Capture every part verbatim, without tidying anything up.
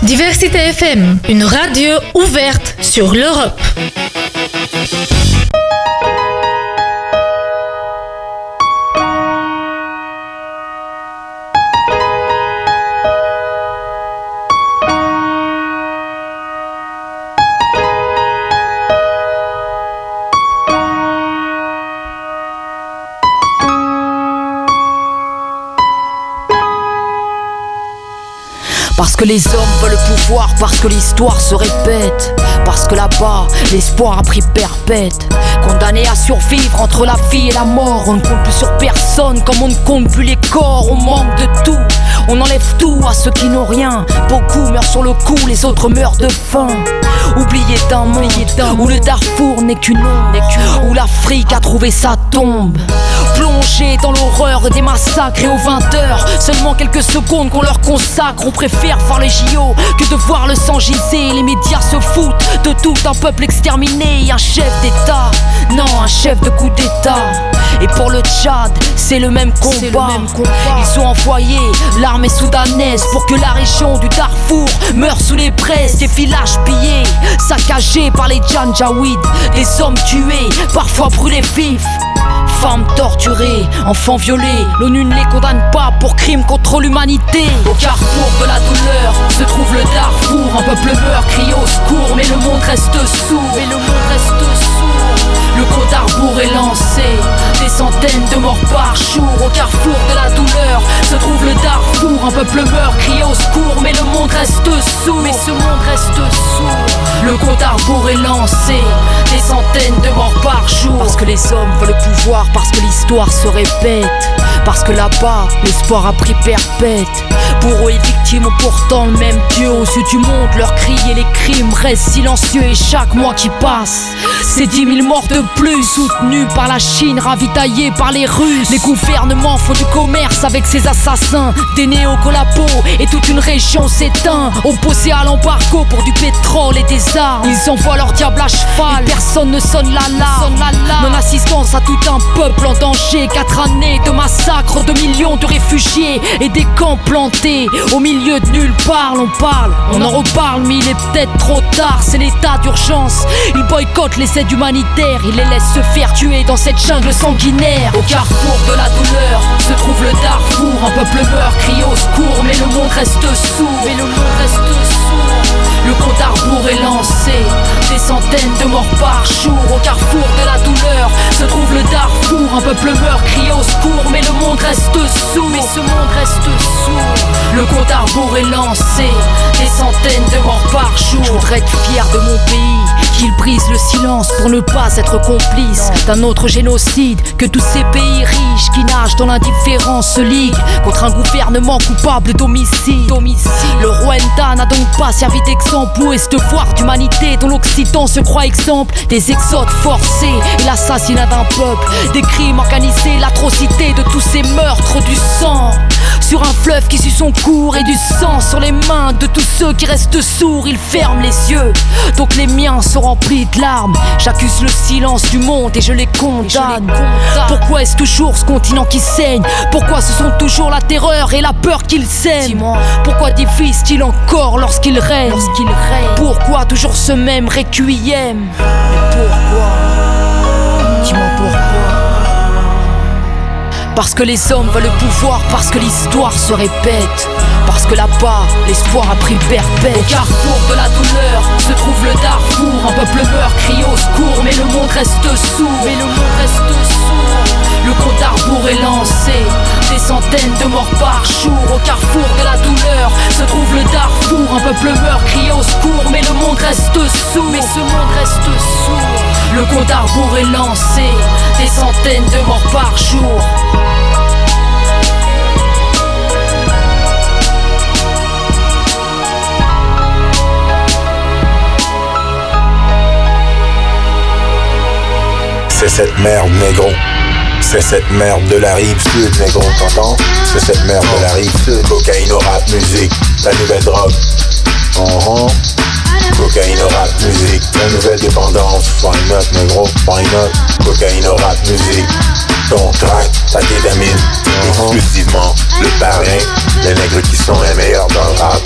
Diversité F M, une radio ouverte sur l'Europe. Parce que les hommes veulent le pouvoir, parce que l'histoire se répète, parce que là-bas, l'espoir a pris perpète. Condamné à survivre entre la vie et la mort, on ne compte plus sur personne comme on ne compte plus les corps. On manque de tout, on enlève tout à ceux qui n'ont rien. Beaucoup meurent sur le coup, les autres meurent de faim. Oublié d'un monde où le Darfour n'est qu'une ombre, où l'Afrique a trouvé sa tombe. Plongé dans l'horreur des massacres et aux vingt heures, seulement quelques secondes qu'on leur consacre. On préfère faire les J O que de voir le sang giser. Les médias se foutent de tout un peuple exterminé et un chef d'État, non, un chef de coup d'État. Et pour le Tchad, c'est le même combat, le même combat. Ils ont envoyé l'armée soudanaise pour que la région du Darfour meure sous les braises. Des villages pillés, saccagés par les Janjaouides. Des hommes tués, parfois brûlés vifs. Femmes torturées, enfants violés, l'ONU ne les condamne pas pour crimes contre l'humanité. Au carrefour de la douleur se trouve le Darfour. Un peuple meurt, crie au secours, mais le monde reste sourd. Mais le monde reste sourd. Le compte à rebours est lancé, des centaines de morts par jour. Au carrefour de la douleur se trouve le Darfour. Un peuple meurt, crie au secours, mais le monde reste sourd. Mais ce monde reste sourd. Le compte à rebours est lancé, des centaines de morts par jour. Parce que les hommes veulent le pouvoir, parce que l'histoire se répète, parce que là-bas, l'espoir a pris perpète. Bourreaux et victimes ont pourtant le même Dieu. Aux yeux du monde, leurs cris et les crimes restent silencieux. Et chaque mois qui passe, c'est dix mille morts de plus. Soutenus par la Chine, ravitaillés par les Russes. Les gouvernements font du commerce avec ces assassins. Des néocolabos et toute une région s'éteint. Opposés à l'embargo pour du pétrole et des armes. Ils envoient leur diable à cheval et personne ne sonne l'alarme. Non-assistance à tout un peuple en danger. Quatre années de massacres, de millions de réfugiés et des camps plantés au milieu de nulle part. On parle, on en reparle, mais il est peut-être trop tard. C'est l'état d'urgence, ils boycottent les aides humanitaires. Ils les laissent se faire tuer dans cette jungle sanguinaire. Au carrefour de la douleur se trouve le Darfour. Un peuple meurt, crie au secours, mais le monde reste sourd. Mais le monde reste sourd. Le compte à rebours est lancé, des centaines de morts par jour. Au carrefour de la douleur se trouve le Darfour. Un peuple meurt, crie au secours, mais le monde reste sourd. Mais ce monde reste sourd. Le compte à rebours est lancé, des centaines de morts par jour. Je voudrais être fier de mon pays, qu'il brise le silence pour ne pas être complice d'un autre génocide. Que tous ces pays riches qui nagent dans l'indifférence se liguent contre un gouvernement coupable d'homicide. Le Rwanda n'a donc pas servi d'exemple ou est-ce de voir d'humanité dont l'Occident se croit exemple. Des exodes forcés et l'assassinat d'un peuple, des crimes organisés, l'atrocité de tous ces meurtres, du sang sur un fleuve qui suit son cours et du sang sur les mains de tous ceux qui restent sourds. Ils ferment les yeux, donc les miens sont remplis de larmes. J'accuse le silence du monde et je les condamne. Pourquoi est-ce toujours ce continent qui saigne? Pourquoi ce sont toujours la terreur et la peur qu'ils sèment? Pourquoi divisent-ils encore lorsqu'ils règnent? Pourquoi toujours ce même requiem? Pourquoi? Dis-moi pourquoi. Parce que les hommes veulent le pouvoir, parce que l'histoire se répète, parce que là-bas, l'espoir a pris perpète. Au carrefour de la douleur se trouve le Darfour. Un peuple meurt, crie au secours, mais le monde reste sourd. Mais le monde reste sourd. Le compte à rebours est lancé, des centaines de morts par jour. Au carrefour de la douleur se trouve le Darfour. Un peuple meurt, crie au secours, mais le monde reste sourd. Mais ce monde reste sourd. Le compte à rebours est lancé, des centaines de morts par jour. C'est cette merde, négro. C'est cette merde de la rive sud, négro, t'entends? C'est cette merde de la rive sud. Cocaïne, rap, musique, la nouvelle drogue. Uh-huh. Cocaïne, rap, musique, la nouvelle dépendance. Why not, négro, why not? Cocaïne, rap, musique. Ton track, ça détermine uh-huh. exclusivement le parrain. Les nègres qui sont les meilleurs dans le rap.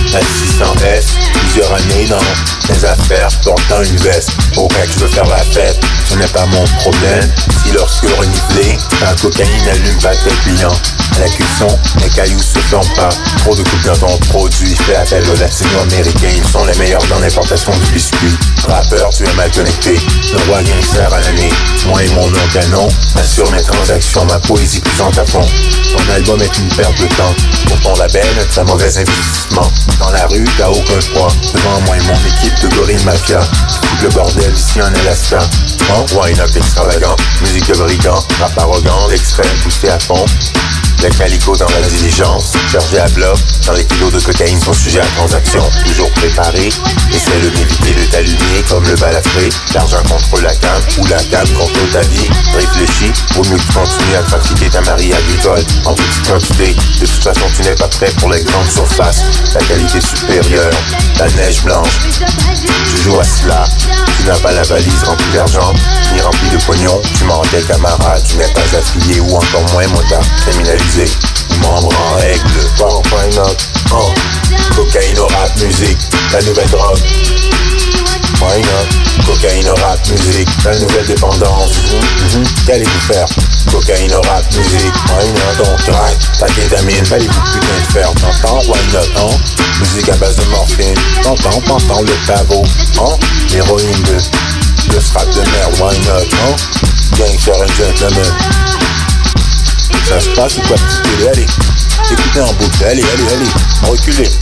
à six cents S, plusieurs années dans mes affaires, portant une veste. Au cas que je veux faire la fête, ce n'est pas mon problème. Si lorsque le reniflé, la cocaïne allume pas tes clients. À la cuisson, les cailloux se ferment pas. Trop de coups dans ton produit, fais appel aux latino-américains. Ils sont les meilleurs dans l'importation du biscuit. Rappeur, tu es mal connecté, le roi gangster à l'année. Moi et mon nom canon, assure mes transactions, ma poésie puissante à fond. Ton album est une perte de temps, pour ton label, c'est un mauvais investissement. Dans la rue, t'as aucun poids, devant moi et mon équipe de gorille mafia. Tout le bordel ici en Alaska. Oh, why not extravagant, musique de brigand, rap arrogant, l'extrême poussé à fond. Le calico dans la diligence, chargé à bloc, dans les kilos de cocaïne sont sujets à transaction. Toujours préparé, essaie de m'éviter de t'allumer comme le balafré. L'argent contre la cam, ou la cam contre ta vie. Réfléchis, vaut mieux que tu continues à trafiquer ta marie agricole en petite quantité. De toute façon tu n'es pas prêt pour les grandes surfaces. La qualité supérieure, la neige blanche. Tu joues à cela, tu n'as pas la valise remplie d'argent, ni remplie de pognon. Tu mens tes camarades, tu n'es pas affilié ou encore moins motard criminalisé. Membre en règle, bon, why not? Oh, cocaïne au rap musique, la nouvelle drogue. Why not? Cocaïne au rap musique, la nouvelle dépendance. Mm-hmm. Qu'allez-vous faire? Cocaïne au rap musique, why not? Donc crack, ta kétamine, fallez-vous putain de faire? T'entends? Why not? Hein? Musique à base de morphine, t'entends? T'entends le pavot? Hein? L'héroïne de, de strap de merde, why not? Hein? Gangster and gentleman. Ça se passe ou quoi, petit télé? Allez, écoutez en boucle, allez, allez, allez, reculez.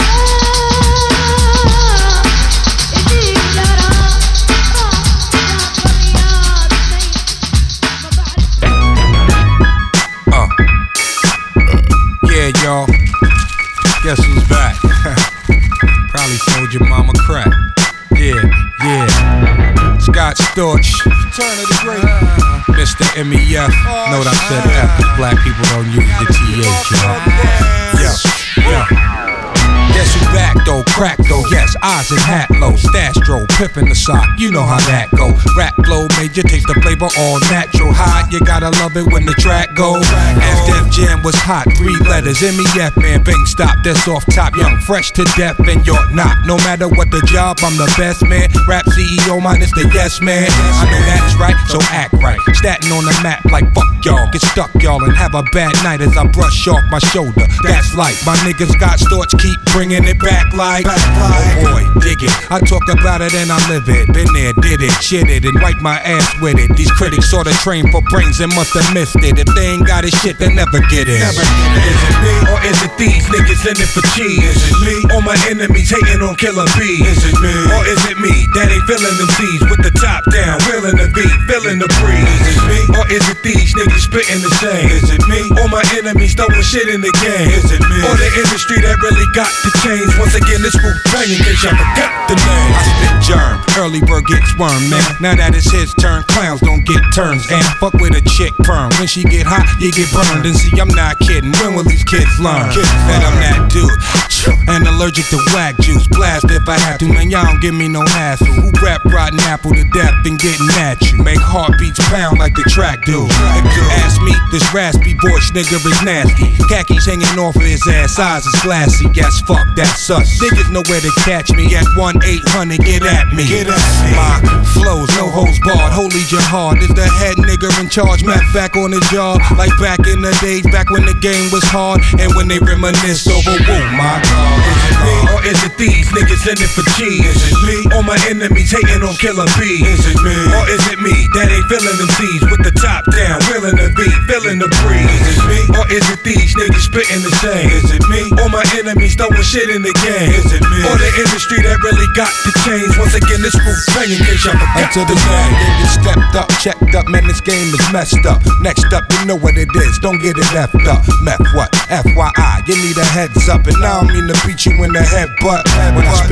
Uh, yeah, y'all, guess who's back? Probably sold your mama crack. Yeah, yeah, Scott Storch, turn of the great. Mister M E F, note I said F, cause black people don't use the T H, you know. Yeah, yeah. Guess who back though, crack though, yes, eyes and hat low, stash dro, pippin' the sock, you know how that go. Rap flow, major taste the flavor, all natural, hot, you gotta love it when the track go. F Def Jam was hot, three letters, M E F man, bang stop, that's off top, young, fresh to death, and you're not. No matter what the job, I'm the best man, rap C E O minus the yes man. I know that's right, so act right, statin' on the map like fuck y'all, get stuck y'all and have a bad night as I brush off my shoulder. That's life, my niggas Scott Storch keep bringing it back like, oh boy, dig it. I talk about it and I live it. Been there, did it, shit it, and wipe my ass with it. These critics sorta trained for brains and must have missed it. If they ain't got it shit, they never get it. Never get it. Is it me or is it these niggas in it for cheese? Is it me or my enemies hating on Killer B? Is it me or is it me that ain't feeling them C's with the top down, willing the beat, feeling the breeze? Is it me or is it these niggas spitting the same? Is it me or my enemies throwing shit in the game? Is it me or the industry that really got the change? Once again, this group bang in case y'all forgot the name. I spit germ, early bird gets worm, man. Now that it's his turn, clowns don't get turns. And fuck with a chick perm. When she get hot, you get burned. And see, I'm not kidding. When will these kids learn that I'm that dude? And allergic to whack juice. Blast if I have to, man. Y'all don't give me no hassle. Who rap rotten apple to death and getting at you? Make heartbeats pound like the track do. If you ask me, this raspy voice nigga is nasty. Khakis hanging off of his ass, eyes is glassy. Yes, fuck, that's us. Niggas know where to catch me at one eight hundred, get at me. Get at me. My flows, no holds barred, holy jihad. Is the head nigga in charge, Matt back on his job. Like back in the days, back when the game was hard. And when they reminisce over, whoa, my God. Is it me or is it these niggas in it for cheese? Is it me or my enemies hating on Killer B? Is it me or is it me that ain't feeling them C's with the top down, willing the beat, feeling the breeze? Is it me or is it these niggas spitting the same? Is it me or my enemies throwing shit in the game? Is it me or the industry that really got the change? Once again, this group banging, case y'all forgot the name. Niggas stepped up, checked up, man, this game is messed up. Next up, you know what it is, don't get it left up. Meth what? F Y I, you need a heads up, and I don't mean to beat you in the head, but when I spit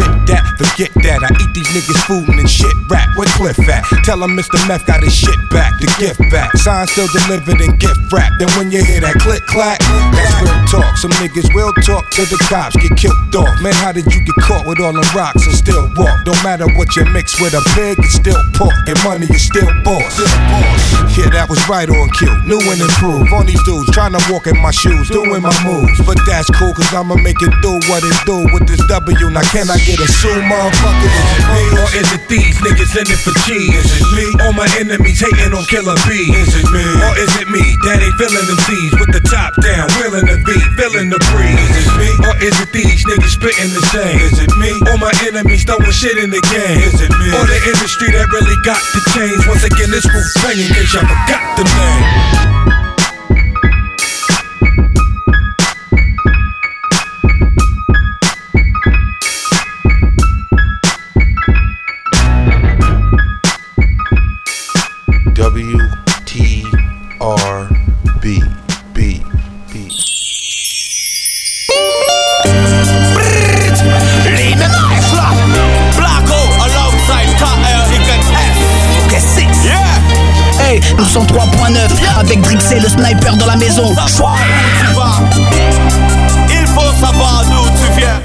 spit that, forget that. I eat these niggas food and shit rap. Where Cliff at? Tell him Mister Meth got his shit back, the gift back. Sign still delivered and gift wrap. Then when you hear that click clack, that's real talk. Some niggas will talk till the cops get killed off. Man, how did you get caught with all them rocks and still walk? Don't matter what you mix with a pig, it's still pork. Your money is still boss. Yeah, that was right on cue. New and improved. On these dudes trying to walk in my shoes, doing my moves. But that's cool, cause I'ma make it do what it do with this W. Now can I get a sue, motherfucker? Is it me? Or is it these niggas in it for cheese? Is it me? All my enemies hating on Killer B. Is it me? Or is it me that ain't feeling them C's with the top down, willing to be, feeling the breeze? Is it me? Or is it these niggas spitting the same? Is it me? All my enemies throwing shit in the game? Is it me? Or the industry that really got to change? Once again, this group banging, cause y'all forgot the name. W T R B B B. Lean the knife flop. Blacko alongside K R Y S. Okay, six. Yeah. Hey, nous sommes trois point neuf avec Drix et le sniper dans la maison. Savoir où tu vas. Il faut savoir d'où tu viens.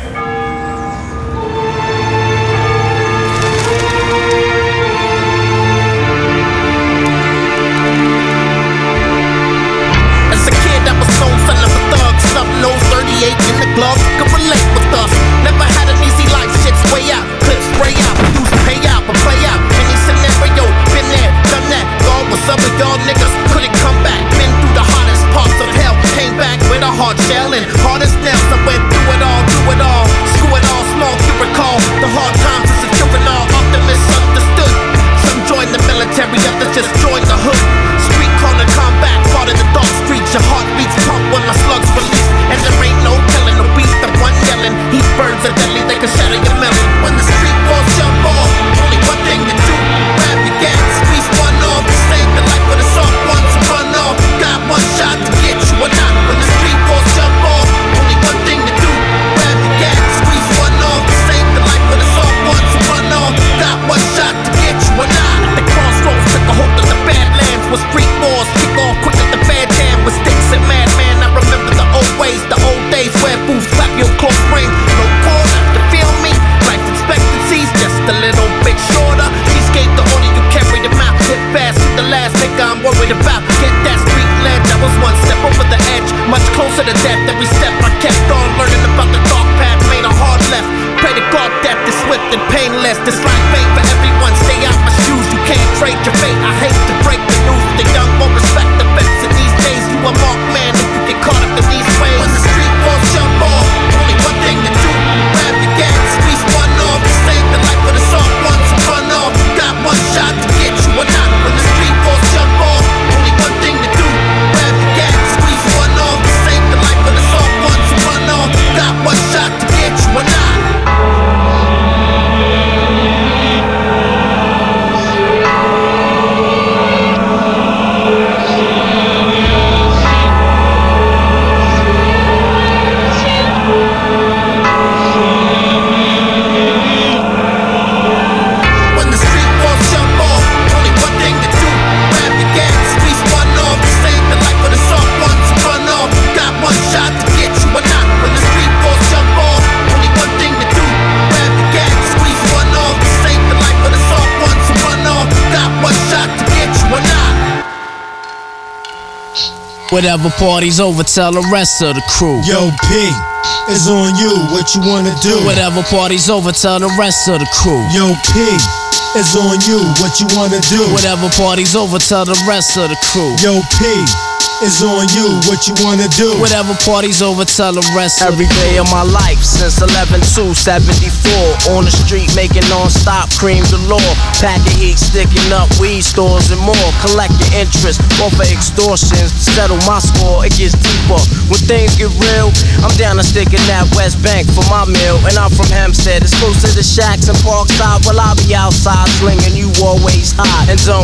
Son of a thug, snub nose, thirty-eight in the glove, could relate with us. Never had an easy life, shit's way out. Clips spray out, used to pay out, but play out. Any scenario, been there, done that. God, what's up with y'all niggas? Couldn't come back. Been through the hottest parts of hell. Came back with a hard shell and hard as nails. I went through it all, through it all. Screw it all, small, you recall. The hard times is securing all, often misunderstood. Some joined the military, others just joined the hood. Street corner combat, fought in the dark streets. Your heart beats pump when my slugs release. And there ain't no telling the beat, the one yelling. These birds are deadly, they can shatter your melon. When the street walls jump off, only one thing to do. Grab your gas, squeeze one off. Save the life with a soft one to run off. Got one shot to get you or not. When the street walls jump off, only one thing to do. Grab your gas, squeeze one off. Save the life with a soft one to run off. Got one shot to get you or not. At the crossroads, took a hold of the badlands. With street wars, kick off quick at the bad jam. With sticks and madman, I remember the old ways, the old days where fools slap your close ring. No corner, you feel me? Life expectancy's just a little bit shorter. Cheesecake, the order you carry them out. Hit fast to the last nigga I'm worried about. Get that street ledge, I was one step over the edge. Much closer to death, every step I kept on learning about the dark path. Made a hard left. Pray to God death is swift and painless. This life ain't for everyone. Stay out my shoes, you can't trade your fate. I hate to break the news. The young won't respect the vets. And these days you a marked man if you get caught up in these ways. When the street walls jump off, only one thing to do. Grab your gas, squeeze one off. Save the life with a soft one to run off. Got one shot to get you or not. When the street walls jump off, only one thing to do. Grab your gas, squeeze one off. Save the life with a soft one to run off. Got one shot to get you or not. Whatever party's over, tell the rest of the crew. Yo, P, it's on you, what you wanna do? Whatever party's over, tell the rest of the crew. Yo, P, it's on you, what you wanna do? Whatever party's over, tell the rest of the crew. Yo, P, it's on you, what you wanna do? Whatever party's over, tell the rest of Every day of my life since eleven two seventy-four. On the street making non-stop cream galore. Packing heat, sticking up weed stores and more. Collecting interest, offer extortions. To settle my score, it gets deeper. When things get real, I'm down to stick in that West Bank for my meal. And I'm from Hempstead, it's close to the shacks and Parkside. Well, I'll be outside slinging you always high. And don't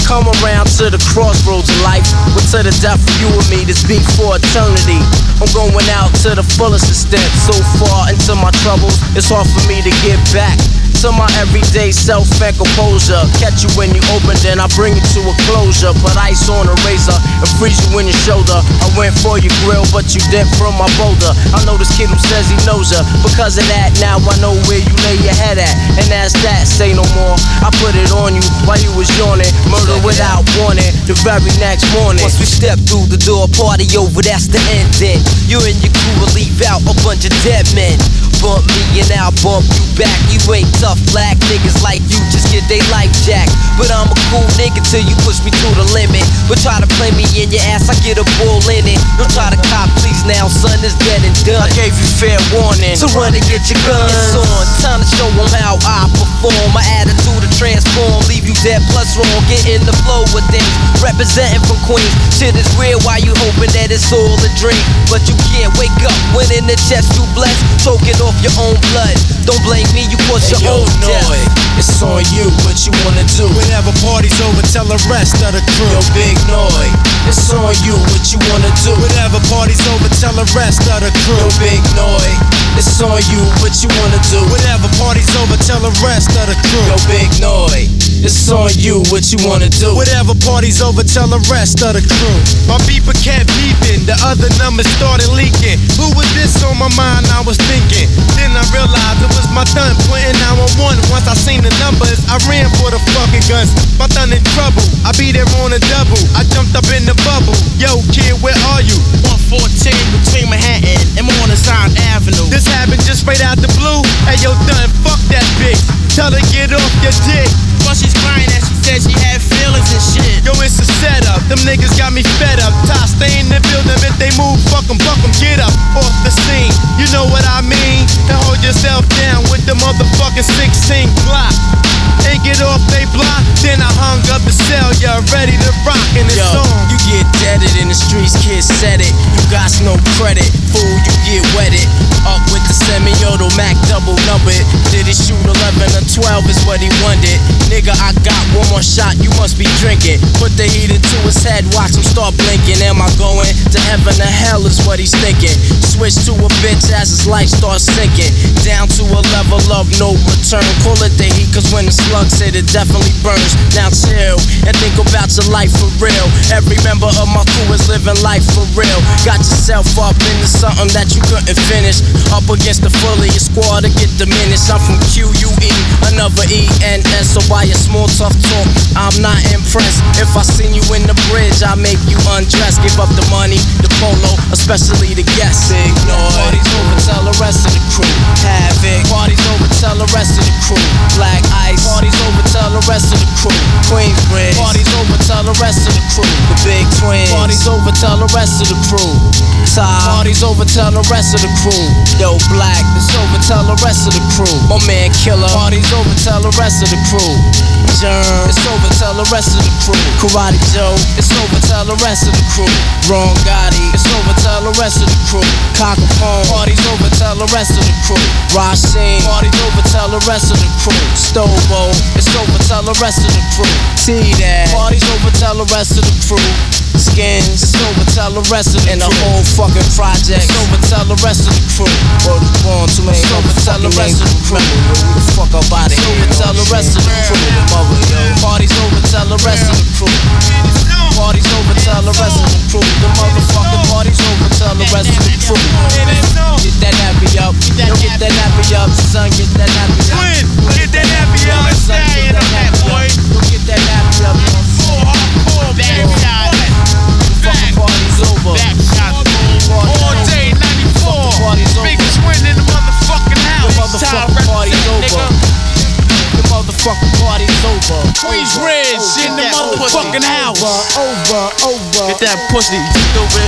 Come around to the crossroads of life, but to the death of you and me, this beat for eternity. I'm going out to the fullest extent. So far into my troubles, it's hard for me to get back to my everyday self and composure. Catch you when you open, then I bring you to a closure. Put ice on a razor and freeze you in your shoulder. I went for your grill, but you dipped from my boulder. I know this kid who says he knows her. Because of that, now I know where you lay your head at. And as that, say no more. I put it on you while you was yawning. Murder without warning, the very next morning. Once we step through the door, party over, that's the end then. You and your crew will leave out a bunch of dead men. Bump me and I'll bump you back. You ain't tough black niggas like you, just get they life jacked. But I'm a cool nigga till you push me to the limit. But try to play me in your ass, I get a bull in it. Don't try to cop, please now, son, it's dead and done. I gave you fair warning, so run and get your guns. It's on, time to show them how I perform. My attitude to transform, leave you dead plus wrong. Get in the flow with things, representing from Queens. Shit is real, why you hoping that it's all a dream? But you can't wake up when in the chest you blessed, choking off your own blood. Don't blame me, you cause hey, your yo, own death. Noy, it's on you, what you wanna do? Whenever party's over, tell the rest of the crew. Yo, Big Noy, it's on you, what you wanna do? Whenever party's over, tell the rest of the crew. Yo, Big Noy, it's on you, what you wanna do? Whenever party's over, tell the rest of the crew. Yo, Big Noy, it's on you, what you wanna do? Whenever party's over, tell the rest of the crew. My beeper kept beeping, the other numbers started leaking. Who was this on my mind? I was thinking. Then I realized it was my thun pointing nine one one. Once I seen the numbers, I ran for the fucking guns. My thun in trouble, I be there on a double. I jumped up in the bubble. Yo, kid, where are you? one fourteen between Manhattan and Morningside Avenue. This happened just right out the blue. Hey, yo, done, fuck that bitch. Tell her get off your dick. But she's crying and she said she had feelings and shit. Yo, it's a setup. Them niggas got me fed up. Ty, stay in the building. If they move, fuck them, fuck them. Get up off the scene. You know what I mean? And hold yourself down with the motherfucking sixteen Glock. And get off they block. Then I hung up the cell. You're ready to rock in this Yo, song. You get deaded in the streets, kids said it. You got no credit, fool, you get wetted. Up with the semi-auto Mac double numbered. Did he shoot eleven or twelve is what he wanted. Nigga, I got one more shot, you must be drinking. Put the heat into his head, watch him start blinking. Am I going to heaven or hell is what he's thinking. Switch to a bitch as his life starts sinking. Down to a level of no return. Call it the heat, cause when the slugs hit it definitely burns. Now chill and think about your life for real. Every member of my crew is living life for real. Got yourself up into something that you couldn't finish. Up against the full of your squad to get diminished. I'm from Q U E, another E N S. So why a small tough talk? I'm not impressed. If I seen you in the bridge, I make you undress. Give up the money, the polo, especially the guests. Big noise. Party's over, tell the rest of the crew. Havoc. Party's over, tell the rest of the crew. Black Ice. Party's over, tell the rest of the crew. Queensbridge. Party's over, tell the rest of the crew. The Big Twins. Party's over, tell the rest of the crew. Ty. Party's over, tell the rest of the crew. Yo, Black. It's over, tell the rest of the crew. My man Killer. Party's over, tell the rest of the crew. Germ. It's over, tell the rest of the crew. Karate Joe. It's over, tell the rest of the crew. Ron Gotti. It's over, tell the rest of the crew. Cock Capone. Party's over, tell the rest of the crew. Rasheen. Party's over, tell the rest of the crew. Stobo. It's over, tell the rest of the crew. T-Dad. Party's over, tell the rest of the crew. Skins. It's over, tell the rest of the crew. And the whole fucking project. It's over, tell the rest of the crew. Word is born to me. It's over, tell the rest of the crew. Who the fuck up out of here? It's over, tell the rest of the crew. Mother, yo. Party's over, tell the rest of the crew. Party's over, tell the rest of the crew. The motherfucking party's over, tell the rest of the crew. Get that happy up. Yo, get that happy up, son. Get that happy up. Twin, get that happy up. Let's stay in on that, boy. Yo, get that happy up. Full hardcore, back shot. The fucking party's over. Back shot. All day, ninety-four. Big Twin in the motherfucking house. The motherfucking party's over. The motherfucking party's over. Queensbridge in the motherfucking house. Over, over. Get that pussy, stupid.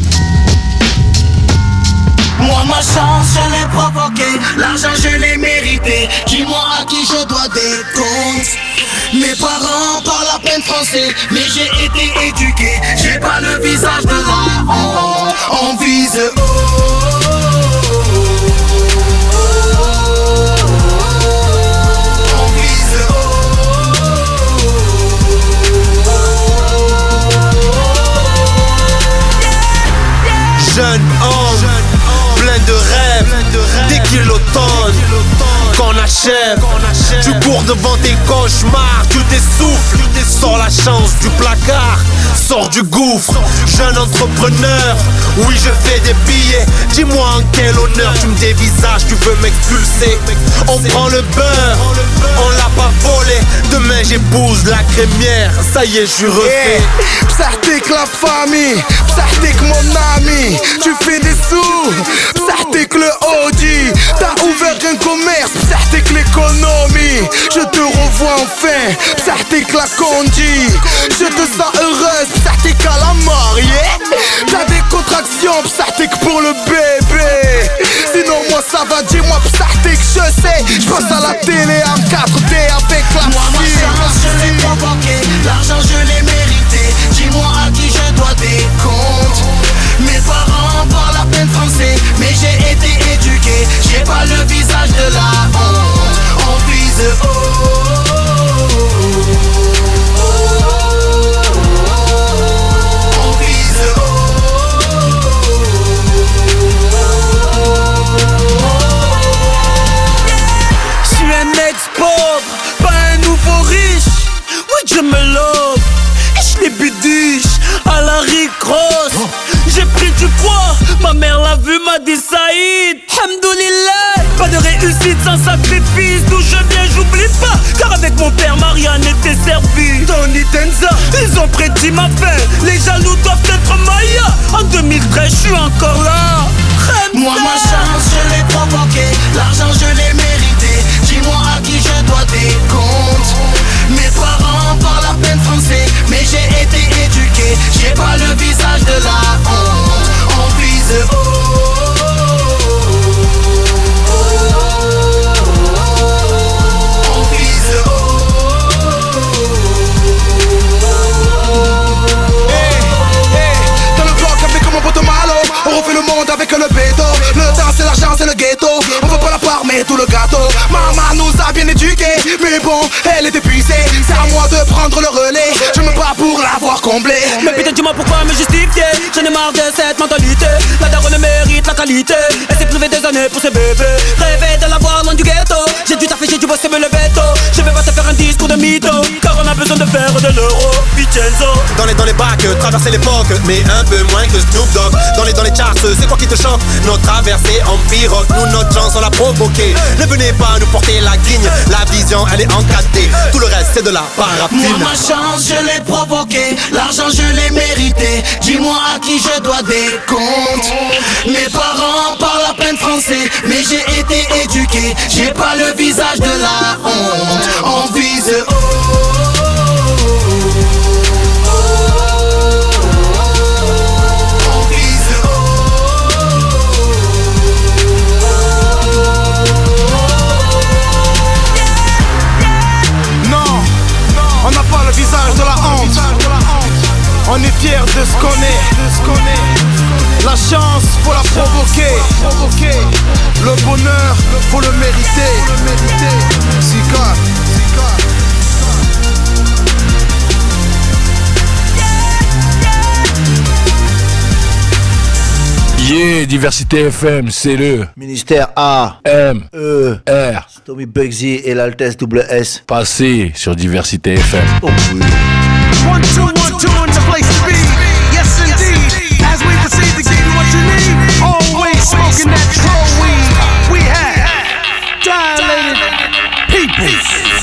Moi ma chance je l'ai provoqué, l'argent je l'ai mérité. mérité. Dis-moi à qui je dois des comptes. Mes parents parlent à peine français, mais j'ai été éduqué. J'ai pas le visage de la honte. On vise haut. On vise haut. Jeune homme, plein de rêves, des kilotonnes qu'on achève. Tu cours devant tes cauchemars, tu t'essouffles. Sors la chance du placard, sors du gouffre. Jeune entrepreneur, oui je fais des billets. Dis-moi en quel honneur tu me dévisages, tu veux m'expulser. On prend le beurre, on l'a pas volé. Demain j'épouse la crémière, ça y est je suis refait. Yeah. Psartik la famille, Psartik mon ami. Tu fais des sous, Psartik le Audi. T'as ouvert un commerce, Psartik l'économie. Je te revois enfin, Psartik la condi. Je te sens heureuse, Psartik à la mort, yeah. T'as des contractions, Psartik pour le bébé. Sinon moi ça va, dis-moi Psartik, je sais. Je passe à la télé en quatre D avec la moi ma chance je l'ai provoqué, l'argent je l'ai mérité. Dis-moi à qui je dois des comptes. Mes parents parlent à peine français, mais j'ai été éduqué. J'ai pas le visage de la honte. On vise haut. On vise haut. Je suis un ex-pauvre, pas un nouveau riche. Oui, je me love et je les bidiche à la Rick Ross. J'ai pris du poids, ma mère l'a vu, m'a dit Saïd, Hamdoulillah. Pas de réussite sans sacrifice, d'où je viens j'oublie pas. Car avec mon père Marianne était servie. Tony Tenza, ils ont prédit ma fin. Les jaloux doivent être Maya. En deux mille treize je suis encore là. Moi ma chance je l'ai provoqué, l'argent je l'ai mérité. Dis-moi à qui je dois des comptes. Mes parents parlent à peine français, mais j'ai été éduqué. J'ai pas le visage de la honte. On vise haut. On vise haut. Hey, hey, dans le bloc avec mon pote Malo, on refait le monde avec le béto. Le temps c'est l'argent, c'est le ghetto. On veut pas la part mais tout le gâteau. Maman nous a bien éduqués, mais bon, elle est épuisée. C'est à moi de prendre le relais. Je me bats pour l'avoir comblé. Mais putain dis-moi pourquoi me justifier. J'en ai marre de cette mentalité. La daronne mérite la qualité. Elle s'est privée des années pour ses bébés. Rêver de la voir loin du ghetto. J'ai dû taffer, j'ai dû bosser me lever tôt. Je vais pas te faire un discours de mytho, car on a besoin de faire de l'euro. Vincenzo. Dans les dans les bacs, traverser l'époque, mais un peu moins que Snoop Dogg. Dans les dans les charts, c'est quoi qui te choque? Notre traversée en pirogue, nous notre chance on l'a provoqué. Ne venez pas nous porter la guigne, la vision elle est encadrée. Tout le reste c'est de la parapluie. Moi ma chance je l'ai provoqué, l'argent je l'ai mérité. Dis-moi à qui je dois des comptes. Mes parents parlent à peine français, mais j'ai été éduqué. J'ai pas le visage de la honte. On vise haut. On n'a pas le visage de la honte. On est fiers de ce qu'on est. La chance, faut la provoquer. Le bonheur, faut le mériter. Sika. Yeah, Diversité F M, c'est le Ministère A M E R Tommy Bugsy et l'Altesse double S. Passez sur Diversité F M. Oh oui. One, two, one, two, in the place to be. Yes, indeed. As we proceed to give you what you need. Always smoking that troll weed. We have dilated people.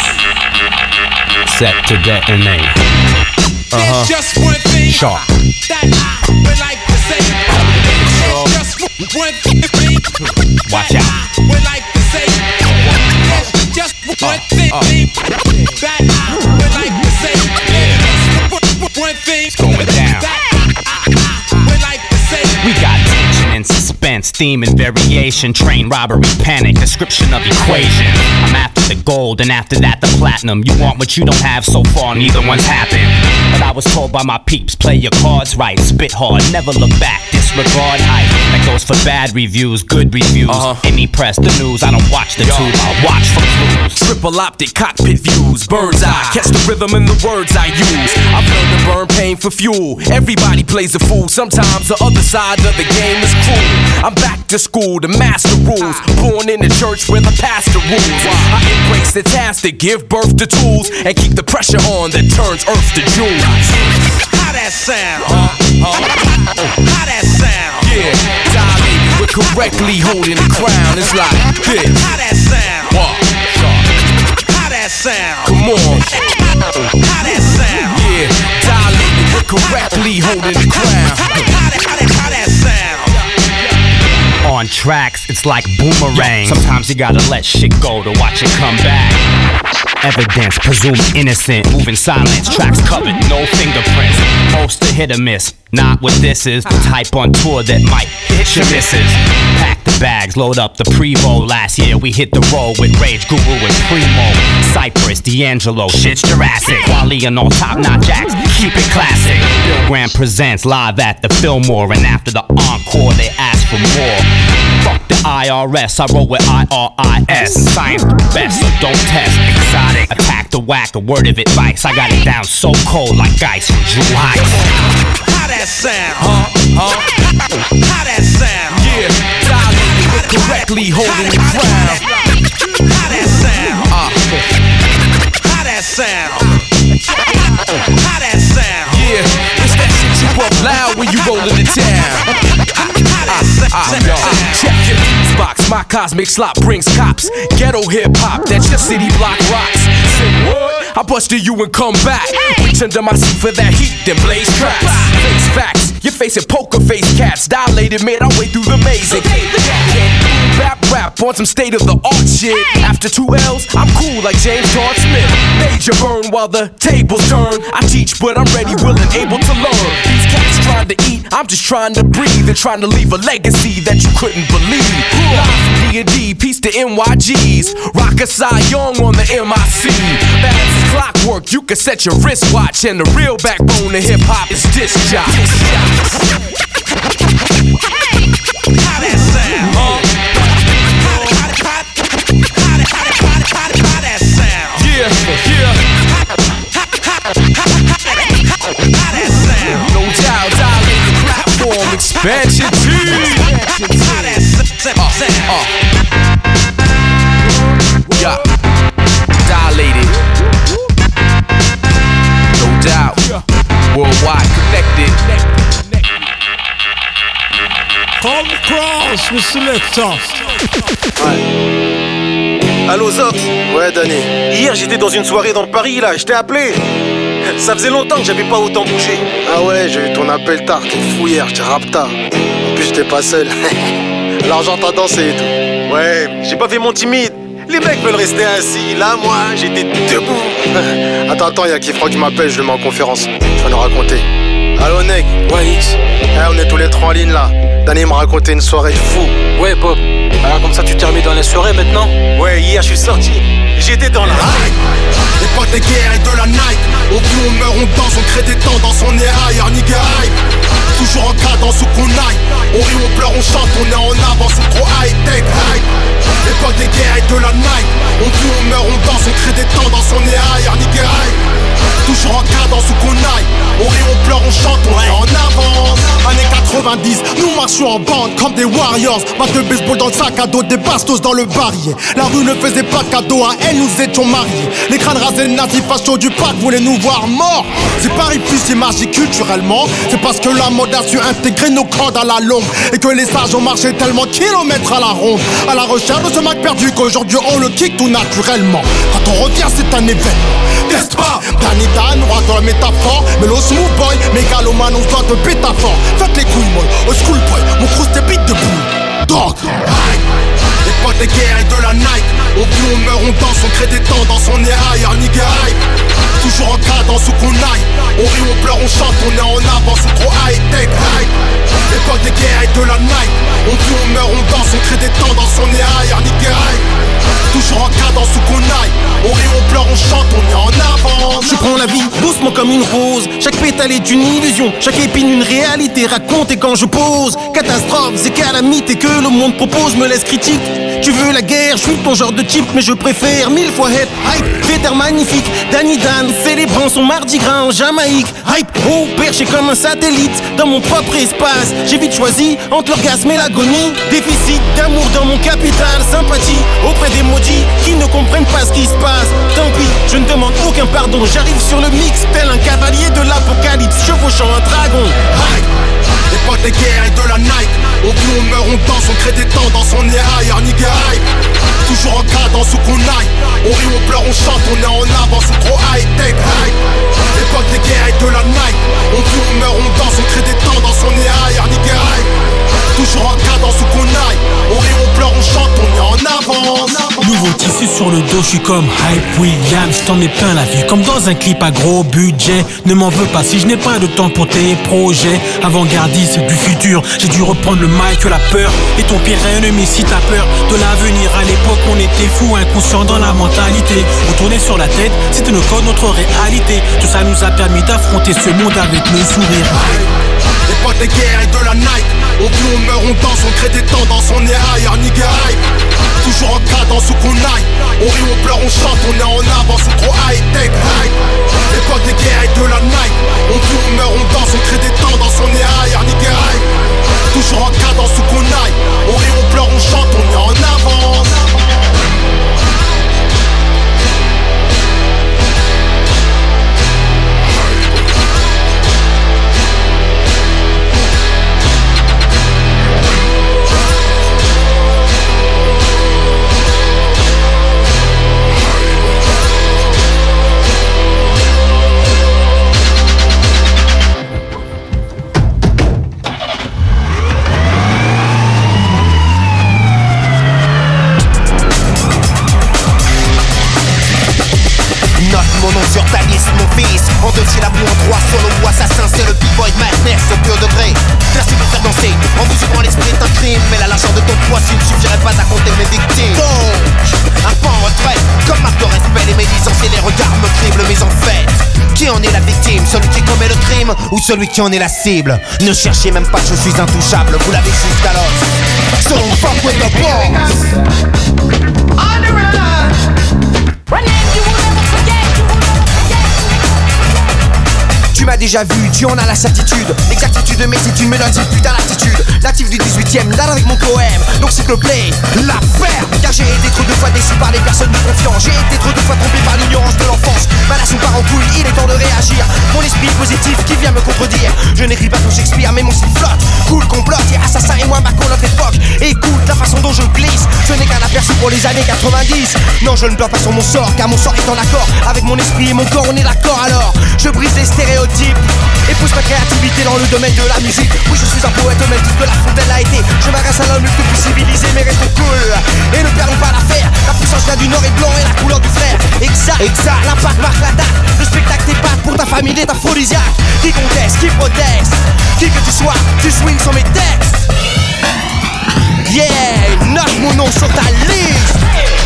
Set to detonate. Uh-huh. Just one thing Sharp. that I would like to say. Just one thing. Watch out. Would like to say. There's just one thing that I would like to say. Just one thing It's going down. that I would like to say. We got tension and suspense theme and variation. Train robbery, panic, description of equation. I'm after the gold and after that the platinum. You want what you don't have, so far neither one's happened. But I was told by my peeps, play your cards right, spit hard, never look back, disregard hype. That goes for bad reviews, good reviews. Uh-huh. Any press, the news, I don't watch the Yo. tube, I watch for clues. Triple optic cockpit views, bird's eye, catch the rhythm in the words I use. I've learned to burn pain for fuel. Everybody plays a fool, sometimes the other side of the game is cruel. I'm back to school to master rules, born in the church where the pastor rules. I embrace the task to give birth to tools and keep the pressure on that turns earth to jewels. How that sound? Huh? Huh? How that sound? Yeah, dilated, we're correctly holding the crown. It's like this. How that sound? What? How that sound? Come on. How that sound? Yeah, dilated, we're correctly holding the crown. How that, how that, how that sound? On tracks, it's like boomerang. Sometimes you gotta let shit go to watch it come back. Evidence, presumed innocent, moving silence, tracks covered, no fingerprints. Most a hit or miss, not what this is. The type on tour that might hit your misses. Pack the bags, load up the Prevost. Last year we hit the road with Rage Guru and Primo. Cypress, D'Angelo, shit's Jurassic. Wally and all top-notch acts, keep it classic. Bill Graham presents live at the Fillmore, and after the encore they ask for more. Fuck the I R S, I roll with I R I S. Science the best, so don't test. Exotic, attack the whack, a word of advice. I got it down so cold like ice from Drew Heights. How that sound? Huh? Huh? How that sound? Yeah, dilated, we're correctly holding the crown. How that sound? Uh. How that sound? How that sound? Yeah, it's that shit you up loud when you rollin' the town. Ah, yo, check your fuse box. My cosmic slop brings cops. Ghetto hip hop, that's your city block rocks. Say what? I busted you and come back. Reach under my seat for that heat, then blaze tracks. Face facts, you're facing poker face cats. Dilated, made our way through the maze. Rap rap on some state of the art shit. After two L's, I'm cool like James Todd Smith. Major burn while the tables turn. I teach, but I'm ready, willing, able to learn. These cats trying to eat, I'm just trying to breathe and trying to leave a legacy that you couldn't believe. Live from D and D, peace to N Y Gs. Rock a Cy Young on the M I C. Bad as clockwork, you can set your wristwatch, and the real backbone of hip hop is disc jocks. How that sound? Huh? How that sound? Yeah, yeah. How that sound? No doubt, dilated platform expansion team. How that sound? Uh, uh. Yeah, dilated. No doubt, worldwide connected. Come cross with selector. Allo Zox. Ouais, Danny. Hier j'étais dans une soirée dans Paris là, je t'ai appelé. Ça faisait longtemps que j'avais pas autant bougé. Ah ouais, j'ai eu ton appel tard, t'es fou hier, j'étais rapta. En plus j'étais pas seul. L'argent t'a dansé et tout. Ouais, j'ai pas fait mon timide. Les mecs veulent rester assis, là moi j'étais debout. Attends, attends, y'a Kifra qui m'appelle, je le mets en conférence. Je vais nous raconter. Allo Neg. Ouais X. Eh, on est tous les trois en ligne là. Danny m'a raconté une soirée fou. Ouais Pop. Alors comme ça tu t'es remis dans les soirées maintenant? Ouais, hier je suis sorti. J'étais dans la hype. L'époque des guerres et de la night. Au bout on meurt, on danse, on crée des tendances, on est high, nigga hype. Toujours en cadence où qu'on aille. On rit, on pleure, on chante, on est en avance, on trop high tech hype. L'époque des guerres et de la night. Au bout on meurt, on danse, on crée des tendances, on est high, nigga hype. Toujours en cadence où qu'on aille. On rit, on pleure, on chante, on est en avance. Années quatre-vingt-dix, nous marchons en bande comme des warriors. Batte de baseball dans le sac à dos, des bastos dans le barillet. La rue ne faisait pas de cadeau, à elle nous étions mariés. Les crânes rasés, nazis, fachos du parc voulaient nous voir morts. C'est Paris plus c'est magique culturellement. C'est parce que la mode a su intégrer nos cordes à la longue. Et que les sages ont marché tellement kilomètres à la ronde. À la recherche de ce Mac perdu qu'aujourd'hui on le kick tout naturellement. Quand on revient c'est un événement. Teste pas, Danny Dan, roi dans la métaphore. Mais le smooth boy, mégalomane, on doit de pétaphore. Faites les couilles molles, au school boy, mon crew c'était beat de boule. Dog, l'époque des guerres et de la night. Au plus on meurt, on danse, on crée des tendances, on est high, nigga hype. Toujours en cadence où qu'on aille. On rit, on pleure, on chante, on est en avance, on trop high tech hype. L'époque des guerres et de la night. Au plus on meurt, on crée des tendances, on est ailleurs, niqué hype. Toujours en cadence où qu'on aille. On rit, on pleure, on chante, on est en avance. Je prends la vie doucement comme une rose. Chaque pétale est une illusion, chaque épine une réalité racontée quand je pose. Catastrophes et calamités que le monde propose me laisse critique. Tu veux la guerre, je suis ton genre de type, mais je préfère mille fois être hype. Vétère magnifique, Danny Dan, célébrant son mardi gras en Jamaïque. Hype, oh, perché comme un satellite dans mon propre espace. J'ai vite choisi entre l'orgasme et l'agonie. Déficit d'amour dans mon capital, sympathie auprès des maudits qui ne comprennent pas ce qui se passe. Tant pis, je ne demande aucun pardon. J'arrive sur le mix tel un cavalier de l'apocalypse, chevauchant un dragon. Hype, l'époque des guerres et de la night. Au bout on meurt, on danse, on crée des tendances, on est ailleurs, niqué hype. Toujours en cadence où qu'on aille. On rit, on pleure, on chante, on est en avance, ou trop high tech hype. L'époque des guerres et de la night. Au bout on meurt, on danse, on crée des tendances, on est ailleurs, niqué hype. Toujours en cadence où qu'on aille. On rit, on pleure, on chante, on est en avance. Nouveau tissu sur le dos, je suis comme Hype Williams, je t'en mets plein la vue, comme dans un clip à gros budget. Ne m'en veux pas si je n'ai pas de temps pour tes projets. Avant-gardiste du futur, j'ai dû reprendre le mic, la peur et ton pire ennemi si t'as peur de l'avenir. À l'époque on était fous, inconscients dans la mentalité. On tournait sur la tête, c'était nos codes, notre réalité. Tout ça nous a permis d'affronter ce monde avec le sourire. L'époque des guerres et de la night. Au bout on meurt, on danse, on crée des tendances, on est ailleurs, niqué hype. Toujours en cadence où qu'on aille. On rit, on pleure, on chante, on est en avance, ou trop high tech hype. L'époque des guerres et de la night. Au bout on meurt, on danse, on crée des tendances, on est ailleurs, niqué hype. Toujours en cadence où qu'on aille. On rit, on pleure, on chante, on est en avance. Mon nom sur ta liste, mon fils. En deux syllabes ou en trois, solo ou assassin, c'est le B-boy madness au plus haut degré. Merci de faire danser, en vous ouvrant l'esprit est un crime. Mais la largeur de ton poids, s'il ne suffirait pas à compter mes victimes. Donc, un pas en retrait, comme marque de respect, les médisances et les regards me criblent. Mais en fait, qui en est la victime? Celui qui commet le crime ou celui qui en est la cible? Ne cherchez même pas, je suis intouchable, vous l'avez jusqu'à l'os. So don't fuck with the boss. On the run. Tu m'as déjà vu, tu en as la certitude. L'exactitude mais si tu me donnes cette putain d'attitude. Natif du dix-huitième, là avec mon poème. Donc s'il te plaît, la ferme. Car j'ai été trop de fois déçu par les personnes de confiance. J'ai été trop de fois trompé par l'ignorance de l'enfance. Ma nation part en couille, il est temps de réagir. Mon esprit positif qui vient me contredire. Je n'écris pas tout Shakespeare mais mon style flotte. Cool, complote, et assassin et moi marquons notre époque. Écoute la façon dont je glisse. Ce n'est qu'un aperçu pour les années quatre-vingt-dix. Non, je ne pleure pas sur mon sort, car mon sort est en accord avec mon esprit et mon corps, on est d'accord alors. Je brise les stéréotypes et pousse ma créativité dans le domaine de la musique. Oui, je suis un poète au même titre que La Fontaine l'a été. Je m'adresse à l'homme le plus civilisé, mais restons cool et ne perdons pas l'affaire. La puissance vient du nord et blanc et la couleur du frère. Exact, exact, l'impact marque la date. Le spectacle t'es pas pour ta famille est aphrodisiaque. Qui conteste, qui proteste, qui que tu sois, tu swings sur mes textes. Yeah, note mon nom sur ta liste.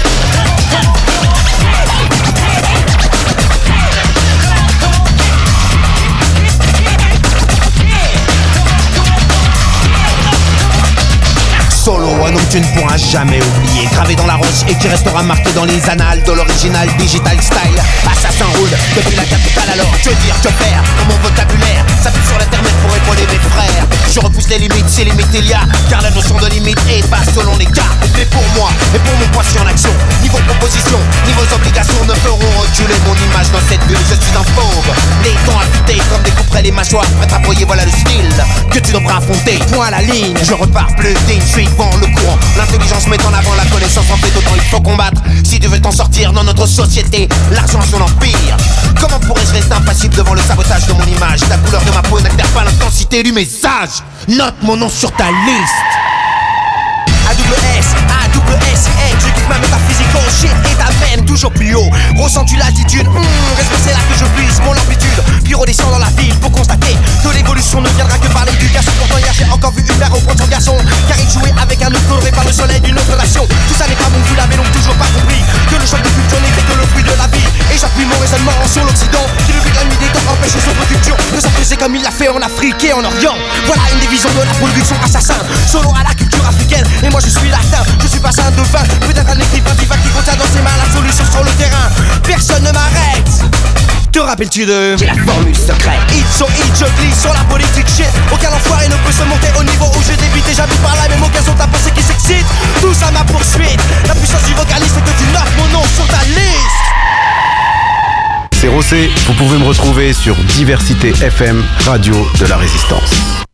Solo, un nom que tu ne pourras jamais oublier. Gravé dans la roche et qui restera marqué dans les annales de l'original digital style. Assassin roule depuis la capitale alors. Que dire, que faire dans mon vocabulaire s'appuie sur l'internet pour épauler mes frères. Je repousse les limites, c'est limite il y a. Car la notion de limite est basse selon les cas. Mais pour moi et pour mon poids en action, niveau proposition, niveau obligations ne feront reculer mon image dans cette bulle. Je suis un fauve, les dents affûtées comme des couperets les mâchoires prêtes à broyer. Voilà le style que tu devras affronter. Point à la ligne, je repars plus digne, je suis le courant. L'intelligence met en avant la connaissance, en fait autant il faut combattre si tu veux t'en sortir dans notre société. L'argent est son empire. Comment pourrais-je rester impassible devant le sabotage de mon image? La couleur de ma peau n'altère pas l'intensité du message. Note mon nom sur ta liste. A double S, A double S N. Je quitte ma métaphysique, oh shit, et t'amène toujours plus haut. Ressens-tu l'altitude? Mmh, reste c'est là que je puise mon amplitude. Puis redescends dans la ville pour constater que l'évolution ne viendra que par l'éducation. Pourtant hier j'ai encore vu une mère reprendre son garçon, car il jouait avec un autre coloré par le sol empêcher son production de s'imposer comme il l'a fait en Afrique et en Orient. Voilà une des visions de la production assassin. Solo à la culture africaine, et moi je suis latin. Je suis pas un devin, peut-être un écrivain diva qui contient dans ses mains la solution sur le terrain. Personne ne m'arrête. Te rappelles-tu de J'ai la formule secrète. It's so hit, je glisse sur la politique shit. Aucun enfoiré ne peut se monter au niveau où je débite. Et j'habite par la même occasion ta pensée qui s'excite. Tout ça ma poursuite. La puissance du vocaliste c'est que tu notes mon nom sur ta liste. C'est Rossé, vous pouvez me retrouver sur Diversité F M, radio de la résistance.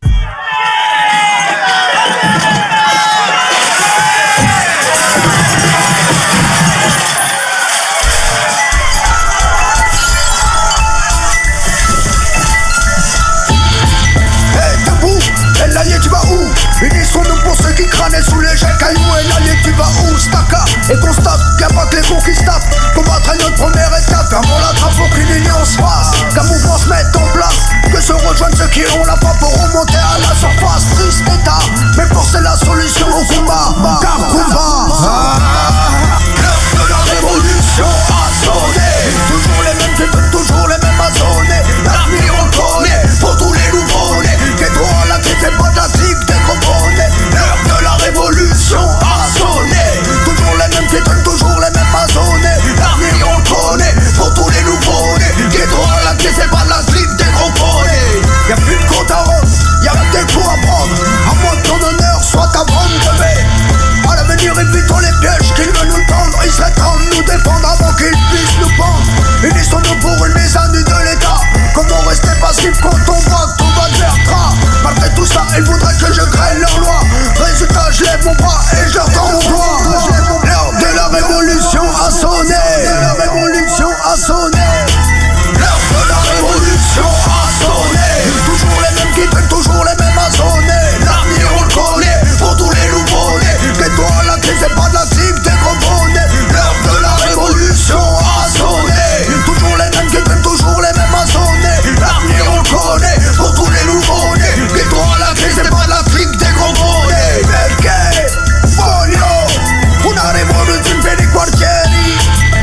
Tu vas où? Unissons-nous pour ceux qui crânent sous les jets cailloux. Et l'allié tu vas où? Staka. Et constate qu'il n'y a pas que les cons qui se tapent. Combattre est notre première étape. Fermons la trappe pour qu'une union se fasse. Qu'un mouvement se mette en place. Que se rejoignent ceux qui ont la foi pour remonter à la surface. Triste état, mais forcer la solution au combat. Car combat ah, l'heure de la révolution a sonné. Toujours les mêmes qui veulent toujours les mêmes à sonner. L'avenir on le connaît, pour tous les nouveaux-nés. Tais-toi là qui fait pas de la clique des gros bonnets. L'heure de la révolution a sonné. Toujours les mêmes qui veulent toujours les mêmes à sonner. L'avenir on le connaît, pour tous les nouveaux-nés. Tais-toi là qui fait pas de la clique des gros bonnets. Y'a plus de compte à rendre, y'a des coups à prendre. À moins que ton honneur soit à vendre de mai. À l'avenir évitons les pièges qu'ils veulent nous tendre. Il serait temps de nous défendre avant qu'ils puissent nous pendre. Unissons-nous pour une mise à nu de l'état. Comment rester passif quand on voit que tout va vers tra. Malgré tout ça, ils voudraient que je crée leur loi. Résultat, je lève mon bras et je leur tends mon doigt. L'heure de la révolution a sonné. La révolution a sonné. L'heure de la révolution a sonné. Toujours les mêmes qui traînent, toujours les mêmes à sonner. L'avenir on le connaît, pour tous les nouveaux-nés. Tais-toi la crise, c'est pas de la cible, t'es gros bonnet. L'heure de la révolution a sonné. Toujours les mêmes qui traînent, toujours les mêmes à sonner. L'avenir on le connaît, pour tous les nouveaux-nés. Tais-toi la crise, c'est pas de la trique, des gros bonnets. Perché voglio una rivoluzione per i quartieri.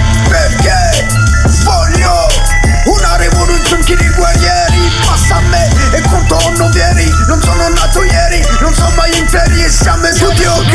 Perché voglio una rivoluzione per i guerrieri. Passa a me e contorno vieni. Non sono nato ieri, non sono mai in ferie. Siamo tutti ok.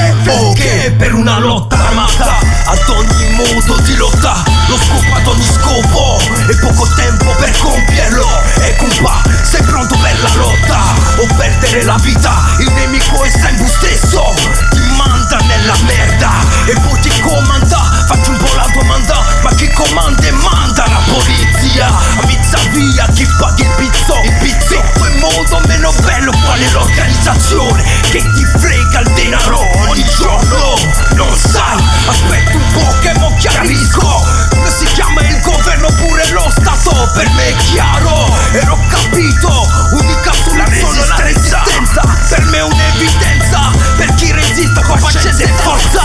Ok, per una lotta armata, ad ogni modo di lotta, lo scopo ad ogni scopo e poco tempo per compierlo. E compa, sei pronto per la lotta o perdere la vita? Il nemico è sempre stesso, ti manda nella merda e poi ti comanda. Faccio un po' la domanda, ma chi comanda e manda la polizia? Ammizza via chi paga il pizzo, il pizzo è modo meno bello. Qual è l'organizzazione che ti frega il denaro ogni giorno? Non sai, aspetta un po' che mo chiarisco. Come si chiama il governo pure lo stato? Per me è chiaro, e l'ho capito. Unica soluzione la resistenza. Per me è un'evidenza. Per chi resiste con pazienza e forza.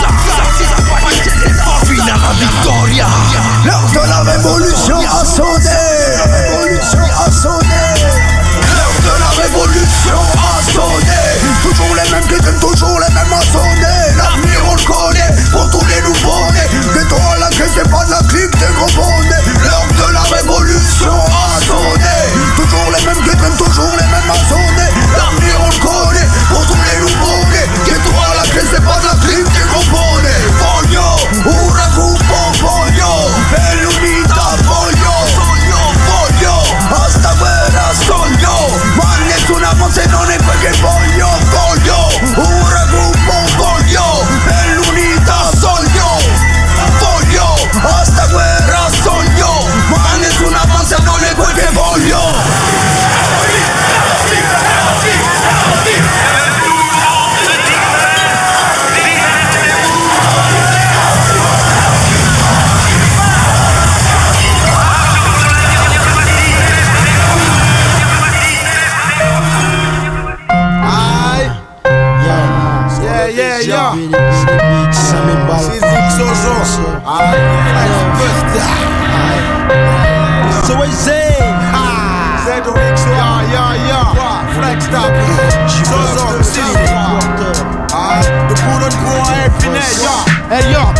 Fino alla vittoria. L'heure de la révolution a sonné. La révolution a sonné. L'heure de la révolution a sonné. Toujours les mêmes qui tiennent, toujours les mêmes à sonner. L'avenir on le connaît, pour tous les nouveaux-nés. Ghetto à la crise, c'est pas de la clique, des gros bonnets. L'heure de la révolution a sonné. Toujours les mêmes qui tiennent, toujours les mêmes à sonner. L'avenir on le connaît, pour tous les nouveaux-nés. Ghetto à la crise, c'est pas de la clique, des gros bonnets. Voglio un gruppo, voglio e l'unità, voglio, voglio, voglio. Hasta guerra sogno, ma nessuna voce non è quel che voglio. Voglio un gruppo, voglio e l'unità, sogno, voglio. Hasta guerra sogno, ma nessuna voce non è quel che voglio. Yeah, c'est Zik Sojo. Ah, so we say, Cedric, so yeah, yeah, yeah. Flex stop, Sojo, city. Ah, the bullet pour un épinay, yeah. Hey, yo,